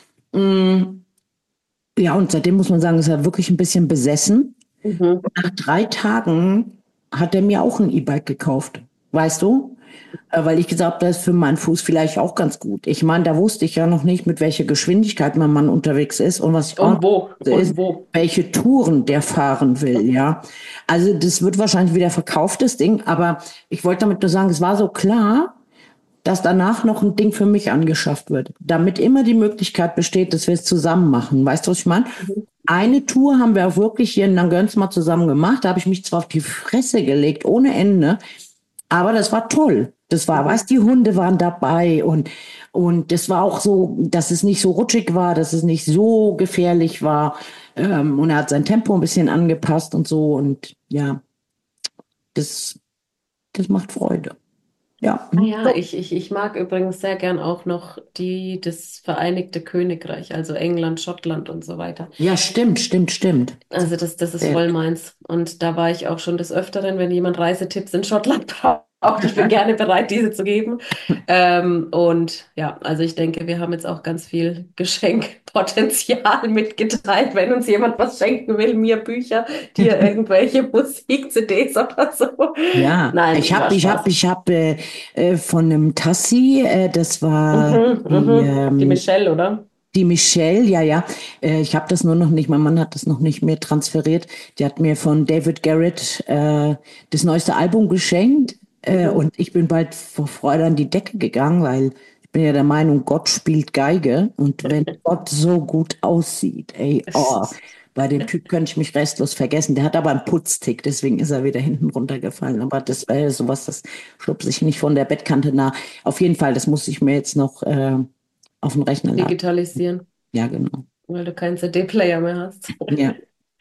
Mm, ja, und seitdem muss man sagen, ist er wirklich ein bisschen besessen. Mhm. Nach drei Tagen hat er mir auch ein E-Bike gekauft, weißt du? Äh, Weil ich gesagt habe, das ist für meinen Fuß vielleicht auch ganz gut. Ich meine, da wusste ich ja noch nicht, mit welcher Geschwindigkeit mein Mann unterwegs ist. Und was ich auch Und noch wo? wusste, Und ist, wo? welche Touren der fahren will, ja. Also das wird wahrscheinlich wieder verkauftes Ding, aber ich wollte damit nur sagen, es war so klar, dass danach noch ein Ding für mich angeschafft wird, damit immer die Möglichkeit besteht, dass wir es zusammen machen. Weißt du, was ich meine? Mhm. Eine Tour haben wir auch wirklich hier in Langgöns mal zusammen gemacht. Da habe ich mich zwar auf die Fresse gelegt, ohne Ende, aber das war toll. Das war, Mhm. was, die Hunde waren dabei und, und das war auch so, dass es nicht so rutschig war, dass es nicht so gefährlich war. Ähm, und er hat sein Tempo ein bisschen angepasst und so und ja, das, das macht Freude. Ja. Ah ja, So. ich, ich, ich mag übrigens sehr gern auch noch die, das Vereinigte Königreich, also England, Schottland und so weiter. Ja, stimmt, stimmt, stimmt. Also das, das ist Sehr voll meins. Und da war ich auch schon des Öfteren, wenn jemand Reisetipps in Schottland braucht. Ich bin gerne bereit, diese zu geben. Ähm, und ja, also ich denke, wir haben jetzt auch ganz viel Geschenkpotenzial mitgeteilt. Wenn uns jemand was schenken will, mir Bücher, dir irgendwelche Musik-C Ds oder so. Ja, ich Nein, war habe, ich habe, Spaß. ich habe äh, äh, von einem Tassi, äh, das war Mhm, die, mhm. Die ähm, Michelle, oder? die Michelle, ja, ja. Äh, ich habe das nur noch nicht, mein Mann hat das noch nicht mehr transferiert. Die hat mir von David Garrett äh, das neueste Album geschenkt äh, Mhm. und ich bin bald vor Freude an die Decke gegangen, weil ich bin ja der Meinung, Gott spielt Geige und wenn Gott so gut aussieht, ey, oh, bei dem Typ könnte ich mich restlos vergessen. Der hat aber einen Putztick, deswegen ist er wieder hinten runtergefallen. Aber das wäre sowas, das schubse ich nicht von der Bettkante nach. Auf jeden Fall, das muss ich mir jetzt noch äh, auf den Rechner laden. Digitalisieren, Ja, genau. weil du keinen C D-Player mehr hast. Ja.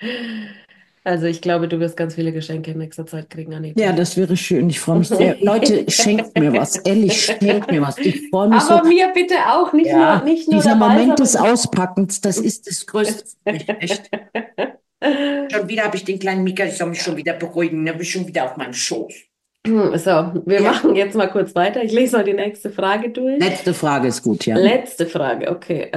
Also ich glaube, du wirst ganz viele Geschenke in nächster Zeit kriegen, Ja, Anita. das wäre schön. Ich freue mich sehr. Leute, schenkt mir was. Ehrlich, schenkt mir was. Ich freue mich so. Aber mir bitte auch, nicht nur, Ja, nicht nur dieser der Moment Balsam. des Auspackens, das ist das Größte für mich. Echt. Schon wieder habe ich den kleinen Mika, ich soll mich schon wieder beruhigen. Der ist schon wieder auf meinem Schoß. So, wir Ja. machen jetzt mal kurz weiter. Ich lese mal die nächste Frage durch. Letzte Frage ist gut, ja. Letzte Frage, okay.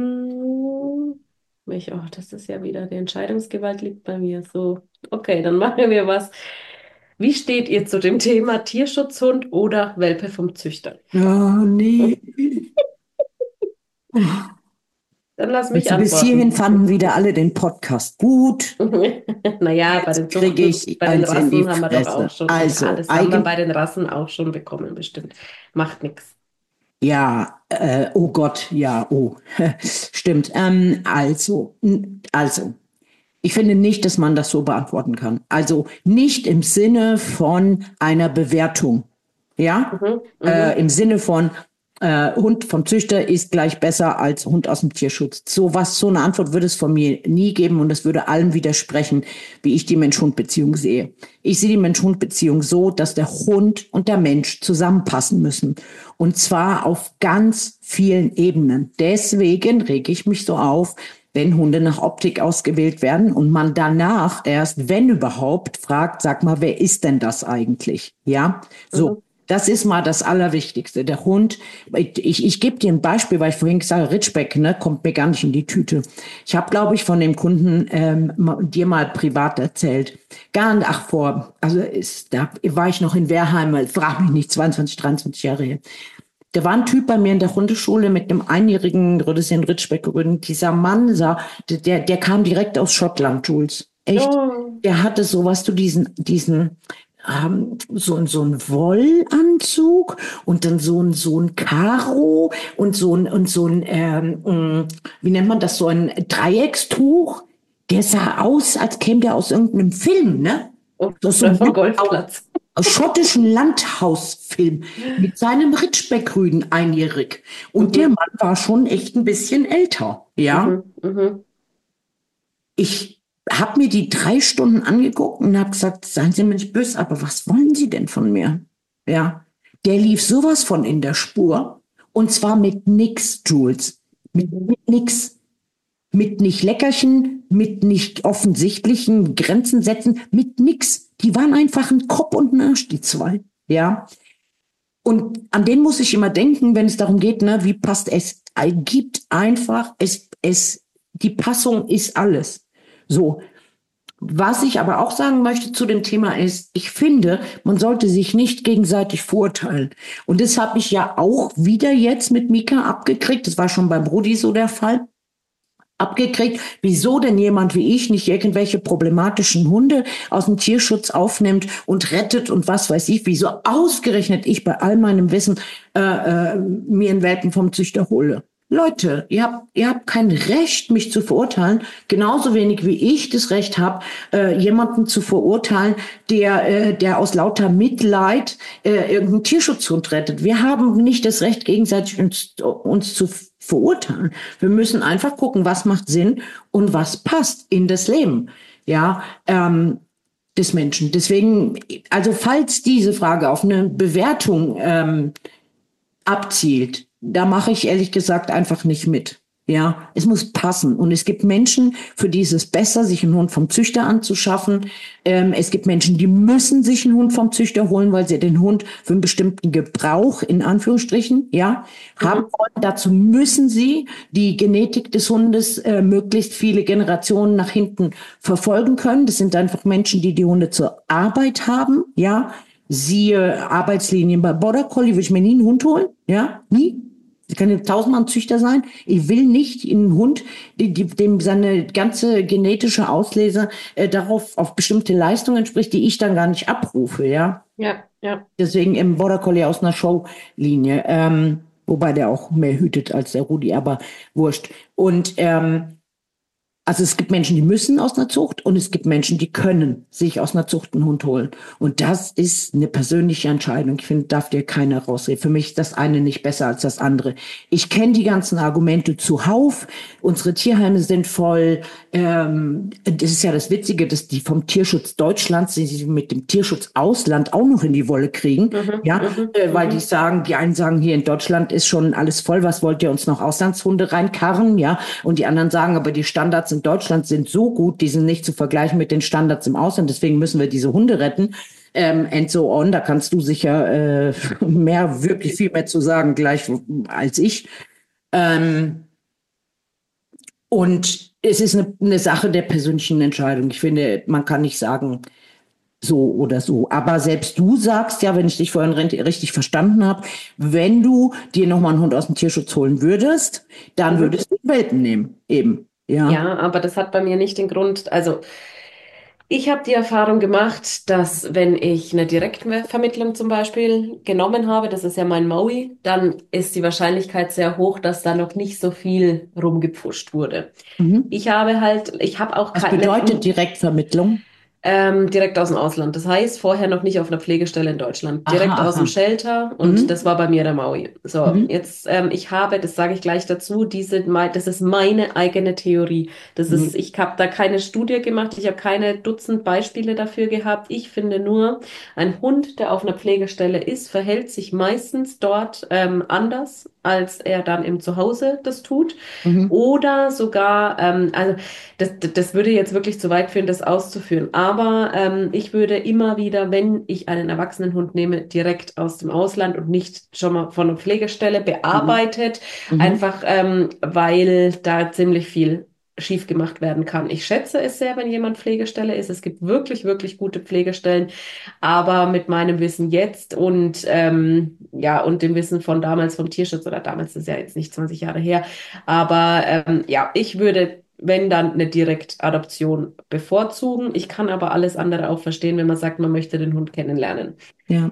Ähm, ich, oh, das ist ja wieder, die Entscheidungsgewalt liegt bei mir. So, okay, dann machen wir was. Wie steht ihr zu dem Thema Tierschutzhund oder Welpe vom Züchter? Ja, nee. Dann lass mich Also bis hierhin antworten. fanden wieder alle den Podcast gut. Naja, bei den Jetzt kriege Zuchten, ich bei den eins in die Rassen haben wir doch auch Fresse. schon. Ja, Also, das haben wir eigen, bei den Rassen auch schon bekommen, bestimmt. Macht nichts. ja, äh, oh Gott, ja, oh, stimmt. Ähm, also, n- also, ich finde nicht, dass man das so beantworten kann. Also nicht im Sinne von einer Bewertung. Ja? Mhm, Äh, mhm. im Sinne von äh, Hund vom Züchter ist gleich besser als Hund aus dem Tierschutz. So was, so eine Antwort würde es von mir nie geben und es würde allem widersprechen, wie ich die Mensch-Hund-Beziehung sehe. Ich sehe die Mensch-Hund-Beziehung so, dass der Hund und der Mensch zusammenpassen müssen. Und zwar auf ganz vielen Ebenen. Deswegen rege ich mich so auf, wenn Hunde nach Optik ausgewählt werden und man danach erst, wenn überhaupt, fragt, sag mal, wer ist denn das eigentlich? Ja, so. Mhm. Das ist mal das Allerwichtigste. Der Hund, ich, ich gebe dir ein Beispiel, weil ich vorhin gesagt habe, Ritschbeck, ne, kommt mir gar nicht in die Tüte. Ich habe, glaube ich, von dem Kunden ähm, mal, dir mal privat erzählt. Gar nicht, ach vor, also ist, da war ich noch in Werheim, frag mich nicht, zweiundzwanzig, dreiundzwanzig Jahre her. Da war ein Typ bei mir in der Hundeschule mit einem einjährigen Rüdischen Ritschbeck-Rüden. Dieser Mann sah, der, der kam direkt aus Schottland, Jules. Echt. Oh. Der hatte so, weißt du, diesen, diesen, ähm, so, so ein Wollanzug und dann so ein, so ein Karo und so ein, und so ein, ähm, wie nennt man das, so ein Dreieckstuch. Der sah aus, als käme der aus irgendeinem Film, ne? Aus so Oder einem vom Golfplatz. schottischen Landhausfilm mit seinem Ritschbeck-Rüden einjährig. Und der Mhm, Mann war schon echt ein bisschen älter, ja. mhm, mhm. Ich habe mir die drei Stunden angeguckt und habe gesagt, seien Sie mir nicht böse, aber was wollen Sie denn von mir? Ja, der lief sowas von in der Spur und zwar mit nix, Jules. Mit, Mhm. mit nix. Mit nicht Leckerchen, mit nicht offensichtlichen Grenzen setzen, mit nix. Die waren einfach ein Kopf und ein Arsch, die zwei. Ja. Und an den muss ich immer denken, wenn es darum geht, ne, wie passt es? Es gibt einfach, es, es, die Passung ist alles. So. Was ich aber auch sagen möchte zu dem Thema ist, ich finde, man sollte sich nicht gegenseitig verurteilen. Und das habe ich ja auch wieder jetzt mit Mika abgekriegt. Das war schon beim Brudi so der Fall. Abgekriegt, wieso denn jemand wie ich nicht irgendwelche problematischen Hunde aus dem Tierschutz aufnimmt und rettet und was weiß ich, wieso ausgerechnet ich bei all meinem Wissen äh, äh, mir einen Welpen vom Züchter hole. Leute, ihr habt, ihr habt kein Recht, mich zu verurteilen, genauso wenig wie ich das Recht habe, äh, jemanden zu verurteilen, der, äh, der aus lauter Mitleid äh, irgendeinen Tierschutzhund rettet. Wir haben nicht das Recht, gegenseitig uns, uns zu verurteilen. Wir müssen einfach gucken, was macht Sinn und was passt in das Leben, ja, ähm, des Menschen. Deswegen, also falls diese Frage auf eine Bewertung ähm, abzielt, da mache ich ehrlich gesagt einfach nicht mit. Ja, es muss passen. Und es gibt Menschen, für die ist es besser, sich einen Hund vom Züchter anzuschaffen. Ähm, es gibt Menschen, die müssen sich einen Hund vom Züchter holen, weil sie den Hund für einen bestimmten Gebrauch, in Anführungsstrichen, ja, haben Mhm. wollen. Dazu müssen sie die Genetik des Hundes äh, möglichst viele Generationen nach hinten verfolgen können. Das sind einfach Menschen, die die Hunde zur Arbeit haben, ja. Siehe Arbeitslinien bei Border Collie, würde ich mir nie einen Hund holen, ja, nie. Ich kann ja tausendmal ein Züchter sein. Ich will nicht in einen Hund, die, die, dem seine ganze genetische Auslese äh, darauf auf bestimmte Leistungen entspricht, die ich dann gar nicht abrufe, ja. Ja, ja. Deswegen im Border Collie aus einer Showlinie, ähm, wobei der auch mehr hütet als der Rudi, aber wurscht. Und ähm, also es gibt Menschen, die müssen aus einer Zucht und es gibt Menschen, die können sich aus einer Zucht einen Hund holen. Und das ist eine persönliche Entscheidung. Ich finde, darf dir keiner rausreden. Für mich ist das eine nicht besser als das andere. Ich kenne die ganzen Argumente zuhauf. Unsere Tierheime sind voll. Ähm, das ist ja das Witzige, dass die vom Tierschutz Deutschlands, die sich mit dem Tierschutz Ausland auch noch in die Wolle kriegen. Mhm, Ja, mhm, äh, weil die mhm. sagen, die einen sagen, hier in Deutschland ist schon alles voll. Was wollt ihr uns noch Auslandshunde reinkarren? Ja, und die anderen sagen, aber die Standards in Deutschland sind so gut, die sind nicht zu vergleichen mit den Standards im Ausland, deswegen müssen wir diese Hunde retten. Ähm, and so on, da kannst du sicher äh, mehr, wirklich viel mehr zu sagen gleich als ich. Ähm, und es ist eine, eine Sache der persönlichen Entscheidung. Ich finde, man kann nicht sagen, so oder so. Aber selbst du sagst ja, wenn ich dich vorhin richtig verstanden habe, wenn du dir nochmal einen Hund aus dem Tierschutz holen würdest, dann Mhm. würdest du einen Welpen nehmen. Eben. Ja. Ja, aber das hat bei mir nicht den Grund, also ich habe die Erfahrung gemacht, dass wenn ich eine Direktvermittlung zum Beispiel genommen habe, das ist ja mein Maui, dann ist die Wahrscheinlichkeit sehr hoch, dass da noch nicht so viel rumgepfuscht wurde. Mhm. Ich habe halt, ich habe auch Was keine, bedeutet Direktvermittlung? ähm, direkt aus dem Ausland. Das heißt, vorher noch nicht auf einer Pflegestelle in Deutschland. Aha, Direkt aus dem aha. Shelter und das Mhm. war bei mir der Maui. So, Mhm. jetzt, ähm, ich habe, das sage ich gleich dazu, diese, mei- das ist meine eigene Theorie. Das ist, Mhm. ich habe da keine Studie gemacht, ich habe keine Dutzend Beispiele dafür gehabt. Ich finde nur, ein Hund, der auf einer Pflegestelle ist, verhält sich meistens dort ähm, anders, als er dann im Zuhause das tut. Mhm. Oder sogar, ähm, also das, das würde jetzt wirklich zu weit führen, das auszuführen. Aber ähm, ich würde immer wieder, wenn ich einen Erwachsenenhund nehme, direkt aus dem Ausland und nicht schon mal von einer Pflegestelle Mhm. bearbeitet, Mhm. einfach ähm, weil da ziemlich viel schief gemacht werden kann. Ich schätze es sehr, wenn jemand Pflegestelle ist. Es gibt wirklich, wirklich gute Pflegestellen. Aber mit meinem Wissen jetzt und ähm, ja, und dem Wissen von damals vom Tierschutz oder damals ist ja jetzt nicht zwanzig Jahre her, aber ähm, ja, ich würde, wenn dann, eine Direktadoption bevorzugen. Ich kann aber alles andere auch verstehen, wenn man sagt, man möchte den Hund kennenlernen. Ja.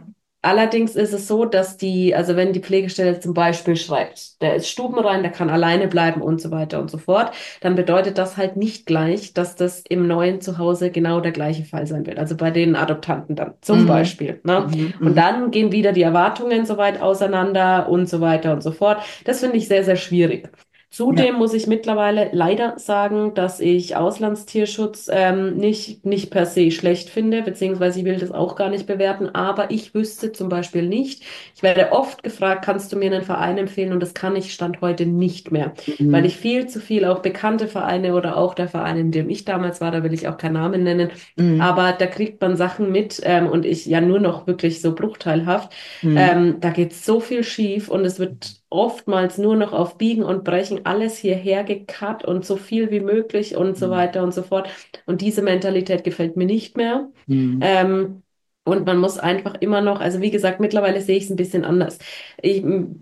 Allerdings ist es so, dass die, also wenn die Pflegestelle zum Beispiel schreibt, der ist stubenrein, der kann alleine bleiben und so weiter und so fort, dann bedeutet das halt nicht gleich, dass das im neuen Zuhause genau der gleiche Fall sein wird. Also bei den Adoptanten dann zum Mhm. Beispiel, ne? Mhm. Und Mhm. dann gehen wieder die Erwartungen so weit auseinander und so weiter und so fort. Das finde ich sehr, sehr schwierig. Ja. Zudem muss ich mittlerweile leider sagen, dass ich Auslandstierschutz ähm, nicht, nicht per se schlecht finde, beziehungsweise ich will das auch gar nicht bewerten, aber ich wüsste zum Beispiel nicht, ich werde oft gefragt, kannst du mir einen Verein empfehlen? Und das kann ich Stand heute nicht mehr, weil Mhm. ich viel zu viel auch bekannte Vereine oder auch der Verein, in dem ich damals war, da will ich auch keinen Namen nennen, Mhm. aber da kriegt man Sachen mit ähm, und ich ja nur noch wirklich so bruchteilhaft. Mhm. Ähm, da geht so viel schief und es wird oftmals nur noch auf Biegen und Brechen alles hierher gekarrt und so viel wie möglich und so Mhm. weiter und so fort. Und diese Mentalität gefällt mir nicht mehr. Mhm. Ähm, und man muss einfach immer noch, also wie gesagt, mittlerweile sehe ich es ein bisschen anders. Ich,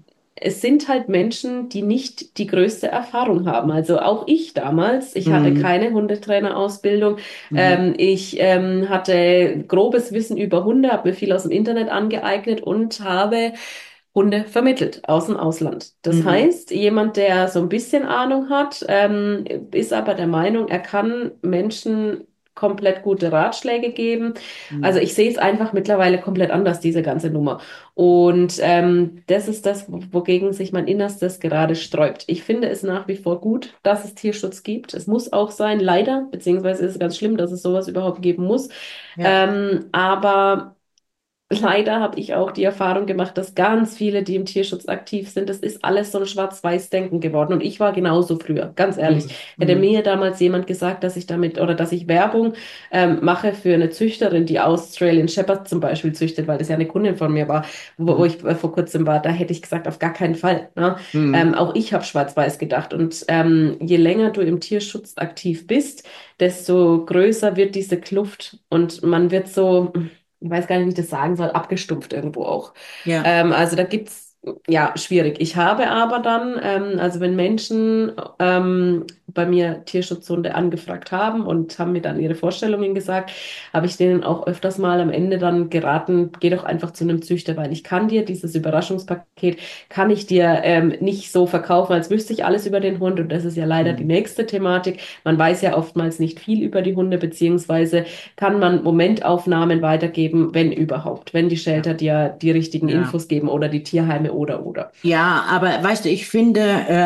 es sind halt Menschen, die nicht die größte Erfahrung haben. Also auch ich damals, ich hatte Mhm. keine Hundetrainerausbildung. Mhm. Ähm, ich ähm, hatte grobes Wissen über Hunde, habe mir viel aus dem Internet angeeignet und habe Hunde vermittelt aus dem Ausland. Das Mhm. heißt, jemand, der so ein bisschen Ahnung hat, ähm, ist aber der Meinung, er kann Menschen komplett gute Ratschläge geben. Also Mhm. ich sehe es einfach mittlerweile komplett anders, diese ganze Nummer. Und ähm, das ist das, wo- wogegen sich mein Innerstes gerade sträubt. Ich finde es nach wie vor gut, dass es Tierschutz gibt. Es muss auch sein, leider, beziehungsweise ist es ganz schlimm, dass es sowas überhaupt geben muss. Ja. Ähm, aber leider habe ich auch die Erfahrung gemacht, dass ganz viele, die im Tierschutz aktiv sind, das ist alles so ein Schwarz-Weiß-Denken geworden. Und ich war genauso früher, ganz ehrlich. Mhm. Hätte Mhm. mir damals jemand gesagt, dass ich damit oder dass ich Werbung ähm, mache für eine Züchterin, die Australian Shepherd zum Beispiel züchtet, weil das ja eine Kundin von mir war, wo, wo Mhm. ich äh, vor kurzem war, da hätte ich gesagt, auf gar keinen Fall. Ne? Ähm, Mhm. auch ich habe Schwarz-Weiß gedacht. Und ähm, je länger du im Tierschutz aktiv bist, desto größer wird diese Kluft und man wird so, ich weiß gar nicht, wie ich das sagen soll, abgestumpft irgendwo auch. Ja. Ähm, also da gibt's, ja, schwierig. Ich habe aber dann, ähm, also wenn Menschen ähm, bei mir Tierschutzhunde angefragt haben und haben mir dann ihre Vorstellungen gesagt, habe ich denen auch öfters mal am Ende dann geraten, geh doch einfach zu einem Züchter, weil ich kann dir dieses Überraschungspaket, kann ich dir ähm, nicht so verkaufen, als wüsste ich alles über den Hund. Und das ist ja leider die Mhm. nächste Thematik. Man weiß ja oftmals nicht viel über die Hunde, beziehungsweise kann man Momentaufnahmen weitergeben, wenn überhaupt, wenn die Ja. Shelter dir die richtigen Ja. Infos geben oder die Tierheime oder oder. Ja, aber weißt du, ich finde,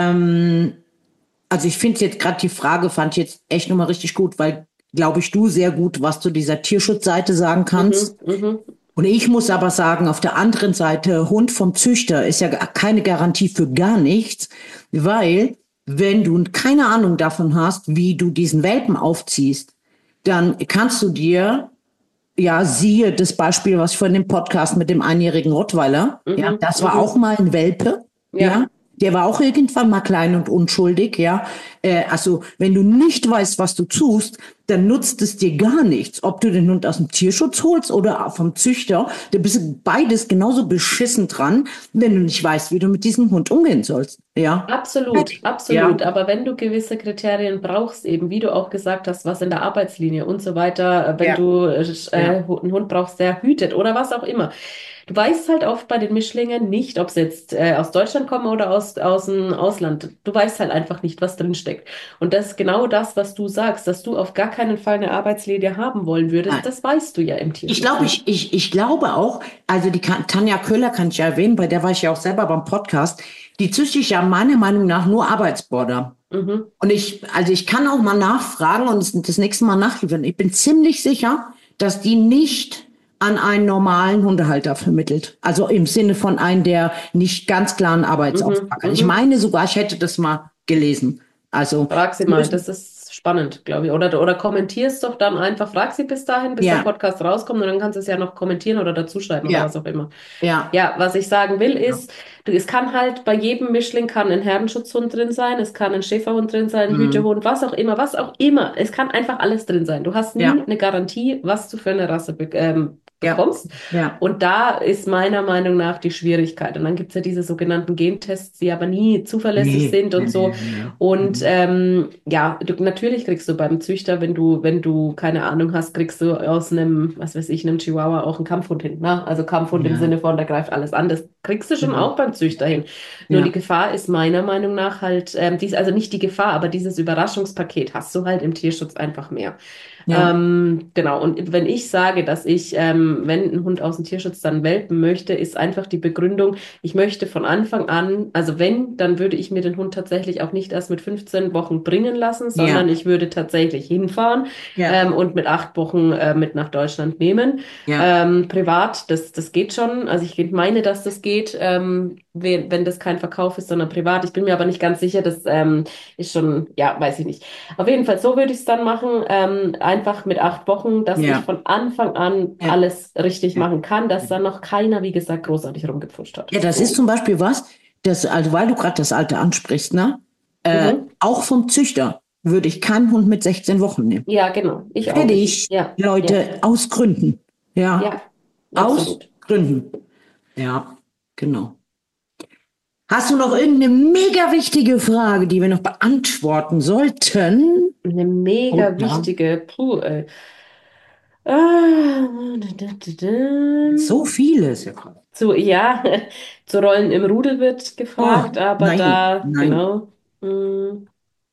ähm, also ich finde jetzt gerade die Frage fand ich jetzt echt nochmal richtig gut, weil, glaube ich, du sehr gut was zu dieser Tierschutzseite sagen kannst. Mhm, mhm, Und ich muss aber sagen, auf der anderen Seite, Hund vom Züchter ist ja keine Garantie für gar nichts, weil wenn du keine Ahnung davon hast, wie du diesen Welpen aufziehst, dann kannst du dir, ja, siehe das Beispiel, was ich vorhin im Podcast mit dem einjährigen Rottweiler, ja, mhm, das war auch mhm. mal ein Welpe, Ja, ja, der war auch irgendwann mal klein und unschuldig, ja. Äh, also, wenn du nicht weißt, was du tust, dann nutzt es dir gar nichts, ob du den Hund aus dem Tierschutz holst oder vom Züchter. Da bist du beides genauso beschissen dran, wenn du nicht weißt, wie du mit diesem Hund umgehen sollst, ja. absolut, Ja, absolut. Aber wenn du gewisse Kriterien brauchst, eben wie du auch gesagt hast, was in der Arbeitslinie und so weiter, äh, wenn ja, du äh, ja. einen Hund brauchst, der hütet oder was auch immer. Du weißt halt oft bei den Mischlingen nicht, ob sie jetzt äh, aus Deutschland kommen oder aus, aus dem Ausland. Du weißt halt einfach nicht, was drin steckt. Und das ist genau das, was du sagst, dass du auf gar keinen Fall eine Arbeitslinie haben wollen würdest. Nein. Das weißt du ja im Ich Tierschutz glaube, nicht. ich, ich, ich glaube auch, also die kan Tanja Köhler kann ich ja erwähnen, bei der war ich ja auch selber beim Podcast, die züchte ich ja meiner Meinung nach nur Arbeitsborder. Mhm. Und ich, also ich kann auch mal nachfragen und das, das nächste Mal nachliefern. Ich bin ziemlich sicher, dass die nicht an einen normalen Hundehalter vermittelt. Also im Sinne von einem, der nicht ganz klaren Mhm. Arbeitsauftrag hat. Ich Mhm. meine sogar, ich hätte das mal gelesen. Also, Frag sie wir mal, müssen, das ist spannend, glaube ich. Oder, oder kommentierst doch dann einfach, frag sie bis dahin, bis der ja, Podcast rauskommt und dann kannst du es ja noch kommentieren oder dazuschreiben oder ja, was auch immer. ja, Ja, was ich sagen will ja. ist, du, es kann halt bei jedem Mischling kann ein Herdenschutzhund drin sein, es kann ein Schäferhund drin sein, ein Mhm. Hütehund, was auch immer, was auch immer. Es kann einfach alles drin sein. Du hast nie Ja, eine Garantie, was du für eine Rasse be ähm, Ja. bekommst. Ja. Und da ist meiner Meinung nach die Schwierigkeit. Und dann gibt's ja diese sogenannten Gentests, die aber nie zuverlässig Nee. sind und Nee, so. nee, nee. Und Mhm. ähm, ja, du, natürlich kriegst du beim Züchter, wenn du, wenn du keine Ahnung hast, kriegst du aus einem, was weiß ich, einem Chihuahua auch einen Kampfhund hin. Ne? Also Kampfhund im Ja, Sinne von, der greift alles an. Das kriegst du schon genau. auch beim Züchter hin. Nur die Ja. Gefahr ist meiner Meinung nach halt, ähm, dies, also nicht die Gefahr, aber dieses Überraschungspaket hast du halt im Tierschutz einfach mehr. Ja. Ähm, genau, und wenn ich sage, dass ich, ähm, wenn ein Hund aus dem Tierschutz dann welpen möchte, ist einfach die Begründung, ich möchte von Anfang an, also wenn, dann würde ich mir den Hund tatsächlich auch nicht erst mit fünfzehn Wochen bringen lassen, sondern Ja. ich würde tatsächlich hinfahren Ja. ähm, und mit acht Wochen äh, mit nach Deutschland nehmen. Ja. Ähm, privat, das, das geht schon. Also ich meine, dass das geht, ähm, wenn, wenn das kein Verkauf ist, sondern privat. Ich bin mir aber nicht ganz sicher, das ähm, ist schon, ja, weiß ich nicht. Auf jeden Fall, so würde ich es dann machen. Ähm, einfach mit acht Wochen, dass ich Ja. von Anfang an Ja. alles richtig Ja. machen kann, dass dann noch keiner, wie gesagt, großartig rumgepfuscht hat. Ja, das ist So. zum Beispiel was, das, also weil du gerade das Alter ansprichst, ne? Äh, Mhm. auch vom Züchter würde ich keinen Hund mit sechzehn Wochen nehmen. Ja, genau. Ich auch nicht. Fertig, Ja, ja, Leute, aus Gründen. Ja, ja, aus absolut. Gründen. Ja, genau. Hast du noch irgendeine mega wichtige Frage, die wir noch beantworten sollten? Eine mega Oder wichtige, puh, ey. Ah, da, da, da, so da. vieles? Ja, komm. Zu, ja, zu Rollen im Rudel wird gefragt, Oh, aber nein, da, nein. genau. mm,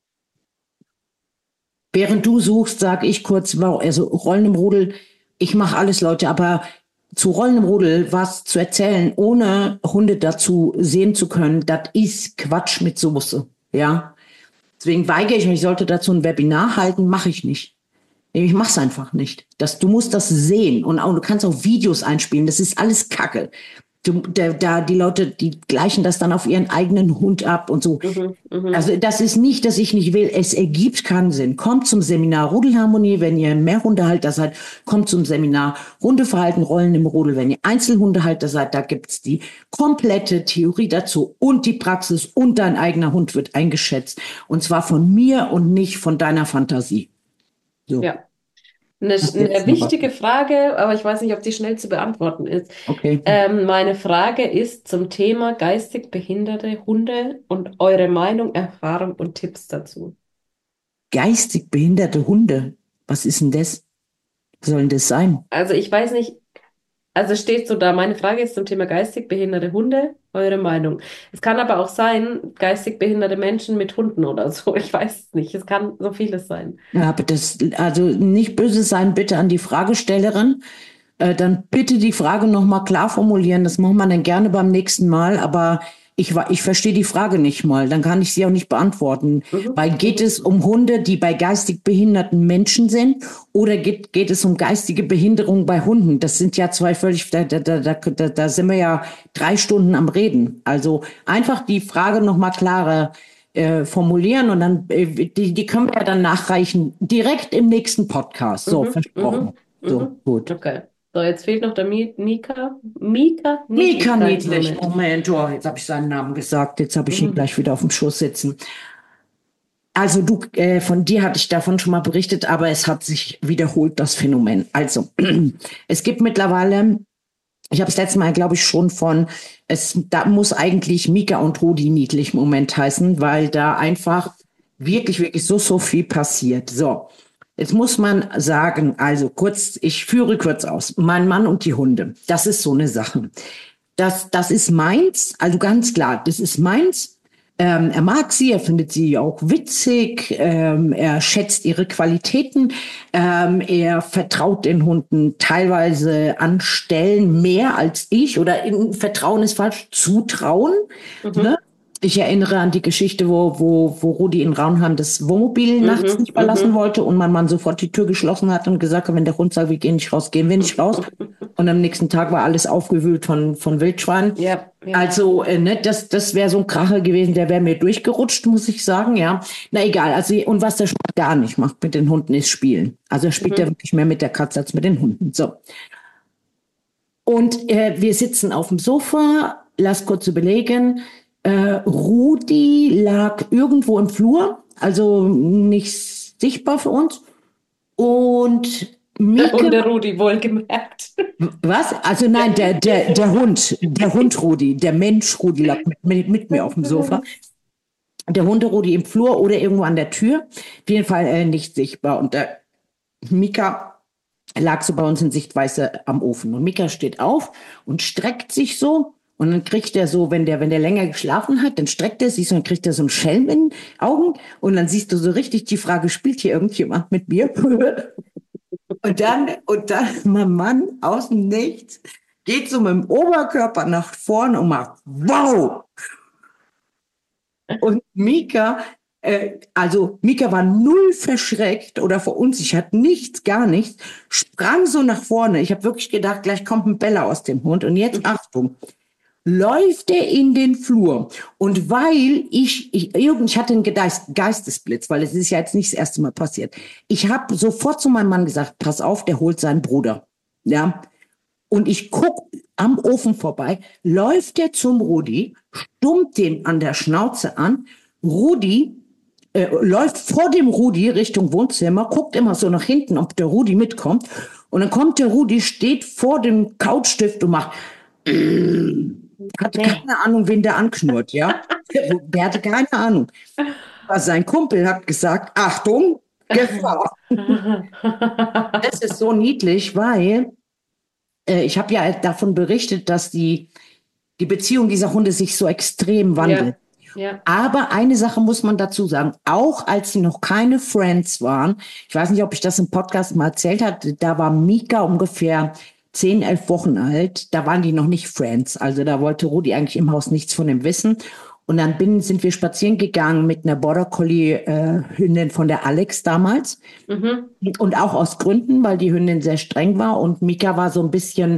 Während du suchst, sage ich kurz, wow, also Rollen im Rudel, ich mache alles, Leute, aber zu Rollen im Rudel was zu erzählen, ohne Hunde dazu sehen zu können, das ist Quatsch mit Soße, ja. Deswegen weigere ich mich, ich sollte dazu ein Webinar halten, mache ich nicht. Ich mache es einfach nicht. Das, du musst das sehen und auch, du kannst auch Videos einspielen, das ist alles Kacke. Du, da, da, die Leute, die gleichen das dann auf ihren eigenen Hund ab und so. Mhm, mhm. Also das ist nicht, dass ich nicht will. Es ergibt keinen Sinn. Kommt zum Seminar Rudelharmonie, wenn ihr mehr Hundehalter seid. Kommt zum Seminar Hundeverhalten, Rollen im Rudel, wenn ihr Einzelhundehalter seid. Da gibt's die komplette Theorie dazu und die Praxis und dein eigener Hund wird eingeschätzt. Und zwar von mir und nicht von deiner Fantasie. So, Ja. Eine, das eine jetzt noch was. wichtige Frage, aber ich weiß nicht, ob die schnell zu beantworten ist. Okay. Ähm, meine Frage ist zum Thema geistig behinderte Hunde und eure Meinung, Erfahrung und Tipps dazu. Geistig behinderte Hunde. Was ist denn das? Was soll denn das sein? Also ich weiß nicht, also steht so da, meine Frage ist zum Thema geistig behinderte Hunde, eure Meinung. Es kann aber auch sein, geistig behinderte Menschen mit Hunden oder so. Ich weiß es nicht. Es kann so vieles sein. Ja, aber das, also nicht böse sein, bitte an die Fragestellerin. Äh, dann bitte die Frage nochmal klar formulieren. Das machen wir dann gerne beim nächsten Mal. Aber ich, wa- ich verstehe die Frage nicht mal. Dann kann ich sie auch nicht beantworten. Mhm. Weil geht Mhm. es um Hunde, die bei geistig behinderten Menschen sind? Oder geht, geht es um geistige Behinderung bei Hunden? Das sind ja zwei völlig, da, da, da, da, da da sind wir ja drei Stunden am Reden. Also einfach die Frage nochmal klarer äh, formulieren und dann, äh, die, die können wir ja dann nachreichen, direkt im nächsten Podcast. So, Mhm. versprochen. Mhm. So, Mhm. gut. Okay. So, jetzt fehlt noch der Mi Mika. Mika? Mika Niedlichkeit. Niedlich. Moment. Moment, oh, jetzt habe ich seinen Namen gesagt. Jetzt habe ich ihn Mhm. gleich wieder auf dem Schoß sitzen. Also du, äh, von dir hatte ich davon schon mal berichtet, aber es hat sich wiederholt, das Phänomen. Also, es gibt mittlerweile, ich habe es letztes Mal, glaube ich, schon von, es da muss eigentlich Mika und Rudi niedlich im Moment heißen, weil da einfach wirklich, wirklich so, so viel passiert. So, jetzt muss man sagen, also kurz, ich führe kurz aus. Mein Mann und die Hunde, das ist so eine Sache. Das, das ist meins, also ganz klar, das ist meins. Ähm, er mag sie, er findet sie auch witzig, ähm, er schätzt ihre Qualitäten, ähm, er vertraut den Hunden teilweise an Stellen mehr als ich oder in, Vertrauen ist falsch, Zutrauen. Mhm. Ne? Ich erinnere an die Geschichte, wo, wo, wo Rudi in Raunheim das Wohnmobil Mhm. nachts nicht verlassen Mhm. wollte und mein Mann sofort die Tür geschlossen hat und gesagt hat, wenn der Hund sagt, wir gehen nicht raus, gehen wir nicht raus. Und am nächsten Tag war alles aufgewühlt von, von Wildschweinen. Ja, ja. Also, äh, ne, das, das wäre so ein Kracher gewesen, der wäre mir durchgerutscht, muss ich sagen, ja. Na egal, also, und was der Schmuck gar nicht macht mit den Hunden, ist spielen. Also, er spielt ja Mhm. wirklich mehr mit der Katze als mit den Hunden. So. Und äh, wir sitzen auf dem Sofa, lass kurz überlegen. Äh, Rudi lag irgendwo im Flur, also nicht sichtbar für uns. Und Der Mieke, Hund, der Rudi, wohlgemerkt. was? Also nein, der, der, der Hund, der Hund Rudi, der Mensch Rudi lag mit, mit, mit mir auf dem Sofa. Der Hund Rudi im Flur oder irgendwo an der Tür. Auf jeden Fall äh, nicht sichtbar. Und der Mika lag so bei uns in Sichtweise am Ofen. Und Mika steht auf und streckt sich so. Und dann kriegt er so, wenn der, wenn der länger geschlafen hat, dann streckt er sich so und kriegt er so einen Schelm in den Augen. Und dann siehst du so richtig die Frage, spielt hier irgendjemand mit mir? Und dann, und dann mein Mann aus dem Nichts geht so mit dem Oberkörper nach vorne und macht wow! Und Mika, äh, also Mika war null verschreckt oder verunsichert, nichts, gar nichts, sprang so nach vorne. Ich habe wirklich gedacht, gleich kommt ein Beller aus dem Hund. Und jetzt, Achtung, läuft er in den Flur. Und weil ich, ich, irgend, ich hatte einen Geist, Geistesblitz, weil es ist ja jetzt nicht das erste Mal passiert. Ich habe sofort zu meinem Mann gesagt, pass auf, der holt seinen Bruder. Ja. Und ich guck am Ofen vorbei, läuft der zum Rudi, stummt den an der Schnauze an. Rudi äh, läuft vor dem Rudi Richtung Wohnzimmer, guckt immer so nach hinten, ob der Rudi mitkommt. Und dann kommt der Rudi, steht vor dem Couchstift und macht hatte keine Ahnung, wen der anknurrt, ja. Der hatte keine Ahnung. Aber sein Kumpel hat gesagt, Achtung, Gefahr. Das ist so niedlich, weil äh, ich habe ja davon berichtet, dass die, die Beziehung dieser Hunde sich so extrem wandelt. Ja, ja. Aber eine Sache muss man dazu sagen, auch als sie noch keine Friends waren, ich weiß nicht, ob ich das im Podcast mal erzählt habe, da war Mika ungefähr zehn, elf Wochen alt, da waren die noch nicht Friends. Also da wollte Rudi eigentlich im Haus nichts von ihm wissen. Und dann bin, sind wir spazieren gegangen mit einer Border Collie äh, Hündin von der Alex damals. Mhm. Und auch aus Gründen, weil die Hündin sehr streng war. Und Mika war so ein bisschen,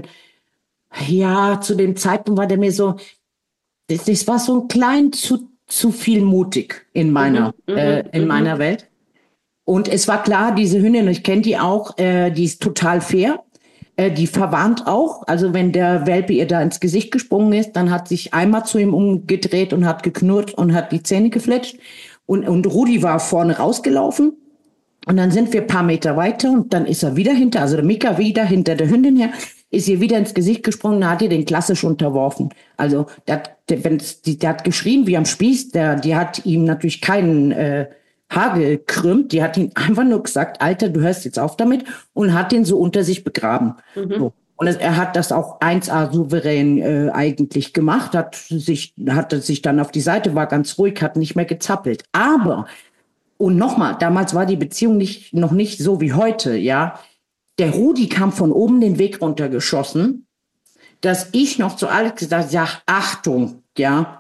ja, zu dem Zeitpunkt war der mir so, das, das war so ein klein zu, zu viel mutig in meiner, mhm, äh, in mhm. meiner Welt. Und es war klar, diese Hündin, ich kenne die auch, äh, die ist total fair. Die verwarnt auch, also wenn der Welpe ihr da ins Gesicht gesprungen ist, dann hat sich einmal zu ihm umgedreht und hat geknurrt und hat die Zähne gefletscht. Und, und Rudi war vorne rausgelaufen und dann sind wir ein paar Meter weiter und dann ist er wieder hinter, also der Mika wieder hinter der Hündin her, ist ihr wieder ins Gesicht gesprungen, da hat ihr den klassisch unterworfen. Also der, der, wenn, die, der hat geschrien wie am Spieß, der, die hat ihm natürlich keinen äh, Haar gekrümmt, die hat ihn einfach nur gesagt, Alter, du hörst jetzt auf damit und hat ihn so unter sich begraben. Mhm. So. Und es, er hat das auch eins A souverän äh, eigentlich gemacht, hat sich, hatte sich dann auf die Seite, war ganz ruhig, hat nicht mehr gezappelt. Aber, und nochmal, damals war die Beziehung nicht, noch nicht so wie heute, ja. Der Rudi kam von oben den Weg runtergeschossen, dass ich noch zu Alex gesagt habe, Achtung, ja.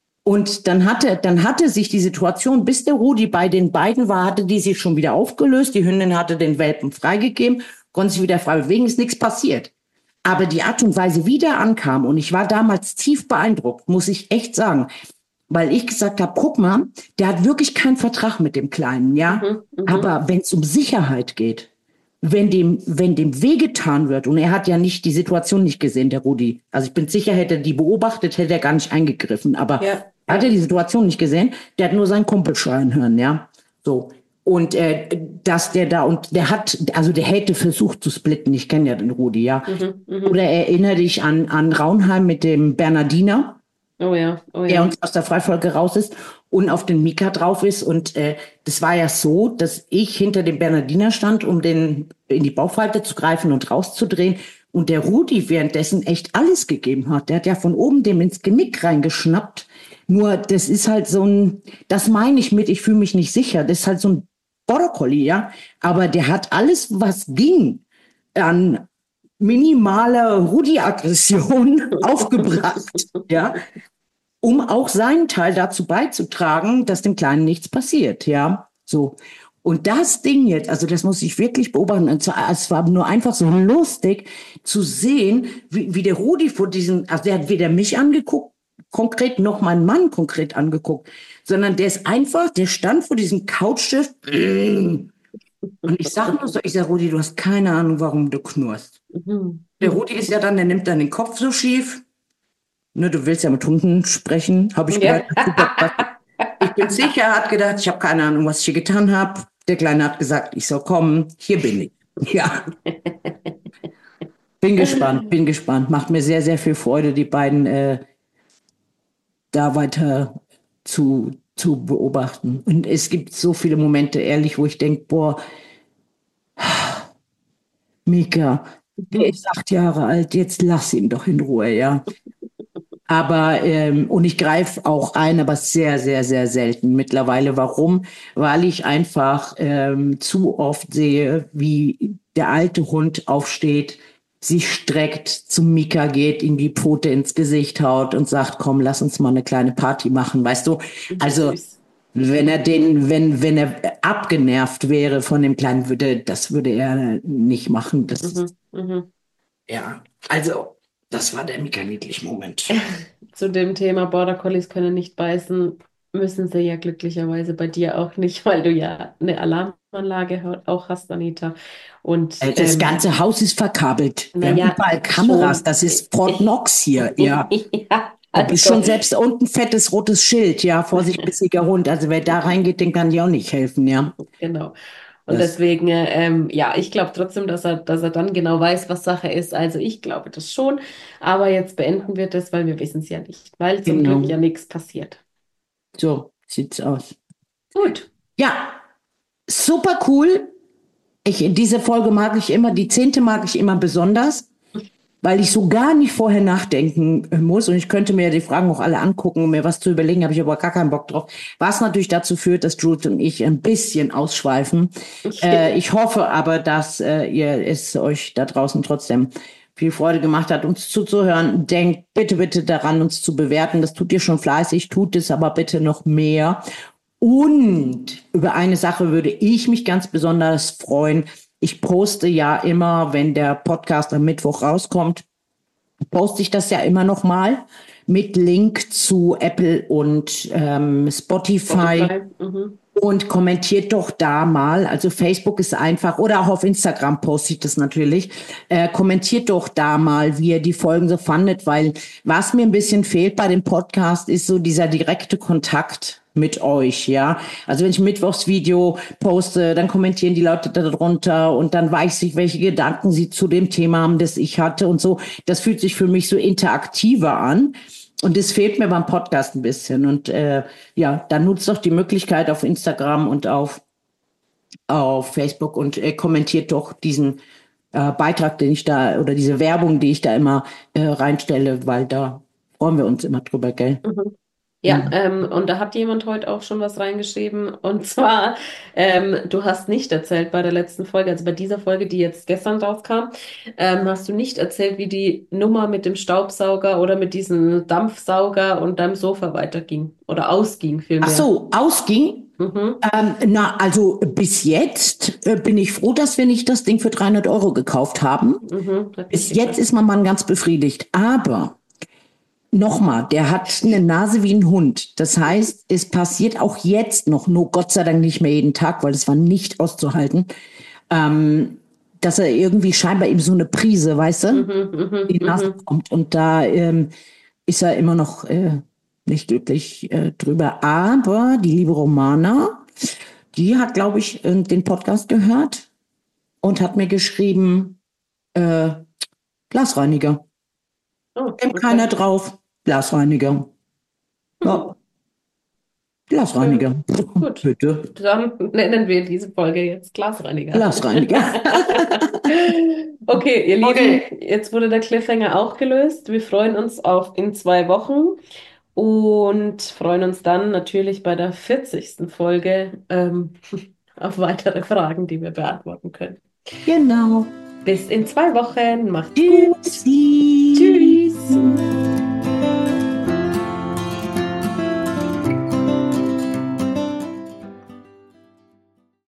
Und dann hatte, dann hatte sich die Situation, bis der Rudi bei den beiden war, hatte die sich schon wieder aufgelöst. Die Hündin hatte den Welpen freigegeben, konnte sich wieder frei bewegen, ist nichts passiert. Aber die Art und Weise, wie der ankam, und ich war damals tief beeindruckt, muss ich echt sagen, weil ich gesagt habe, guck mal, der hat wirklich keinen Vertrag mit dem Kleinen, ja. Mhm, aber wenn es um Sicherheit geht, wenn dem, wenn dem wehgetan wird, und er hat ja nicht die Situation nicht gesehen, der Rudi. Also ich bin sicher, hätte er die beobachtet, hätte er gar nicht eingegriffen, aber ja. Hat er die Situation nicht gesehen? Der hat nur seinen Kumpel schreien hören, ja. So. Und äh, dass der da, und der hat, also der hätte versucht zu splitten, ich kenne ja den Rudi, ja. Mhm, mh. Oder erinnere dich an, an Raunheim mit dem Bernardiner. Oh ja, oh ja. Der uns aus der Freifolge raus ist und auf den Mika drauf ist. Und äh, das war ja so, dass ich hinter dem Bernardiner stand, um den in die Bauchfalte zu greifen und rauszudrehen. Und der Rudi währenddessen echt alles gegeben hat. Der hat ja von oben dem ins Genick reingeschnappt. Nur das ist halt so ein, das meine ich mit, ich fühle mich nicht sicher. Das ist halt so ein Border Collie, ja. Aber der hat alles, was ging, an minimaler Rudi-Aggression aufgebracht, ja, um auch seinen Teil dazu beizutragen, dass dem Kleinen nichts passiert, ja, so. Und das Ding jetzt, also das muss ich wirklich beobachten, und zwar, es war nur einfach so lustig zu sehen, wie, wie der Rudi vor diesem, also der hat weder mich angeguckt, konkret, noch meinen Mann konkret angeguckt, sondern der ist einfach, der stand vor diesem Couchschiff, und ich sag nur so, ich sag, Rudi, du hast keine Ahnung, warum du knurrst. Mhm. Der Rudi ist ja dann, der nimmt dann den Kopf so schief. Ne, du willst ja mit Hunden sprechen, habe ich ja. gehört. Ich bin sicher, er hat gedacht, ich habe keine Ahnung, was ich hier getan habe. Der Kleine hat gesagt, ich soll kommen, hier bin ich. Ja, bin gespannt, bin gespannt. Macht mir sehr, sehr viel Freude, die beiden äh, da weiter zu, zu beobachten. Und es gibt so viele Momente, ehrlich, wo ich denke, boah, Mika, der ist acht Jahre alt, jetzt lass ihn doch in Ruhe, ja. Aber, ähm, und ich greife auch ein, aber sehr, sehr, sehr selten mittlerweile. Warum? Weil ich einfach ähm, zu oft sehe, wie der alte Hund aufsteht, sich streckt, zum Mika geht, ihm die Pfote ins Gesicht haut und sagt, komm, lass uns mal eine kleine Party machen, weißt du? Also, Süß. wenn er den, wenn, wenn er abgenervt wäre von dem Kleinen, würde, das würde er nicht machen. Das, Mhm, mhm. ja, also, das war der Mika niedlich Moment. Zu dem Thema Border Collies können nicht beißen, müssen sie ja glücklicherweise bei dir auch nicht, weil du ja eine Alarmanlage ha- auch hast, Anita. Und Äh, Das ähm, ganze Haus ist verkabelt. Wir haben naja, überall Kameras. schon. Das ist Fort Knox hier, ja. Ja, Da ist also schon selbst unten fettes rotes Schild, ja. Vorsicht, bissiger Hund. Also wer da reingeht, dem kann ich auch nicht helfen, ja. genau. Und Das, deswegen, äh, ähm, ja, ich glaube trotzdem, dass er, dass er dann genau weiß, was Sache ist. Also ich glaube das schon. Aber jetzt beenden wir das, weil wir wissen es ja nicht. Weil zum Glück ja genau. nichts passiert. So sieht's aus. Gut. Ja, super cool. Ich, diese Folge mag ich immer. Die zehnte mag ich immer besonders, weil ich so gar nicht vorher nachdenken äh, muss. Und ich könnte mir die Fragen auch alle angucken, um mir was zu überlegen, habe ich aber gar keinen Bock drauf. Was natürlich dazu führt, dass Jules und ich ein bisschen ausschweifen. Äh, ich hoffe aber, dass äh, ihr es euch da draußen trotzdem viel Freude gemacht hat, uns zuzuhören. Denkt bitte, bitte daran, uns zu bewerten. Das tut ihr schon fleißig, tut es aber bitte noch mehr. Und über eine Sache würde ich mich ganz besonders freuen. Ich poste ja immer, wenn der Podcast am Mittwoch rauskommt, poste ich das ja immer noch mal mit Link zu Apple und ähm, Spotify. Spotify. Mhm. Und kommentiert doch da mal, also Facebook ist einfach, oder auch auf Instagram poste ich das natürlich, äh, kommentiert doch da mal, wie ihr die Folgen so fandet, weil was mir ein bisschen fehlt bei dem Podcast, ist so dieser direkte Kontakt mit euch, ja. Also wenn ich ein Mittwochsvideo poste, dann kommentieren die Leute darunter und dann weiß ich, welche Gedanken sie zu dem Thema haben, das ich hatte und so. Das fühlt sich für mich so interaktiver an. Und das fehlt mir beim Podcast ein bisschen. Und äh, ja, dann nutzt doch die Möglichkeit auf Instagram und auf, auf Facebook und äh, kommentiert doch diesen äh, Beitrag, den ich da oder diese Werbung, die ich da immer äh, reinstelle, weil da freuen wir uns immer drüber, gell? Mhm. Ja, Mhm. ähm, und da hat jemand heute auch schon was reingeschrieben. Und zwar, ähm, du hast nicht erzählt bei der letzten Folge, also bei dieser Folge, die jetzt gestern rauskam, ähm, hast du nicht erzählt, wie die Nummer mit dem Staubsauger oder mit diesem Dampfsauger und deinem Sofa weiterging oder ausging Ach vielmehr. so, ausging. Mhm. Ähm, na, also bis jetzt äh, bin ich froh, dass wir nicht das Ding für dreihundert Euro gekauft haben. Mhm. Hat mich Bis jetzt gefreut. ist mein Mann ganz befriedigt. Aber nochmal, der hat eine Nase wie ein Hund. Das heißt, es passiert auch jetzt noch, nur Gott sei Dank nicht mehr jeden Tag, weil es war nicht auszuhalten, ähm, dass er irgendwie scheinbar eben so eine Prise, weißt du, Mhm, in mhm, die Nase mhm. kommt. Und da ähm, ist er immer noch äh, nicht glücklich äh, drüber. Aber die liebe Romana, die hat, glaube ich, äh, den Podcast gehört und hat mir geschrieben, äh, Glasreiniger. Oh, Kennt keiner okay. drauf. Glasreiniger. Hm. Ja, Schön. Glasreiniger. Gut. Bitte. Dann nennen wir diese Folge jetzt Glasreiniger. Glasreiniger. Okay, ihr Lieben, Okay. jetzt wurde der Cliffhanger auch gelöst. Wir freuen uns auf in zwei Wochen und freuen uns dann natürlich bei der vierzigsten Folge ähm, auf weitere Fragen, die wir beantworten können. Genau. Bis in zwei Wochen. Macht's gut. Tschüssi. Tschüss.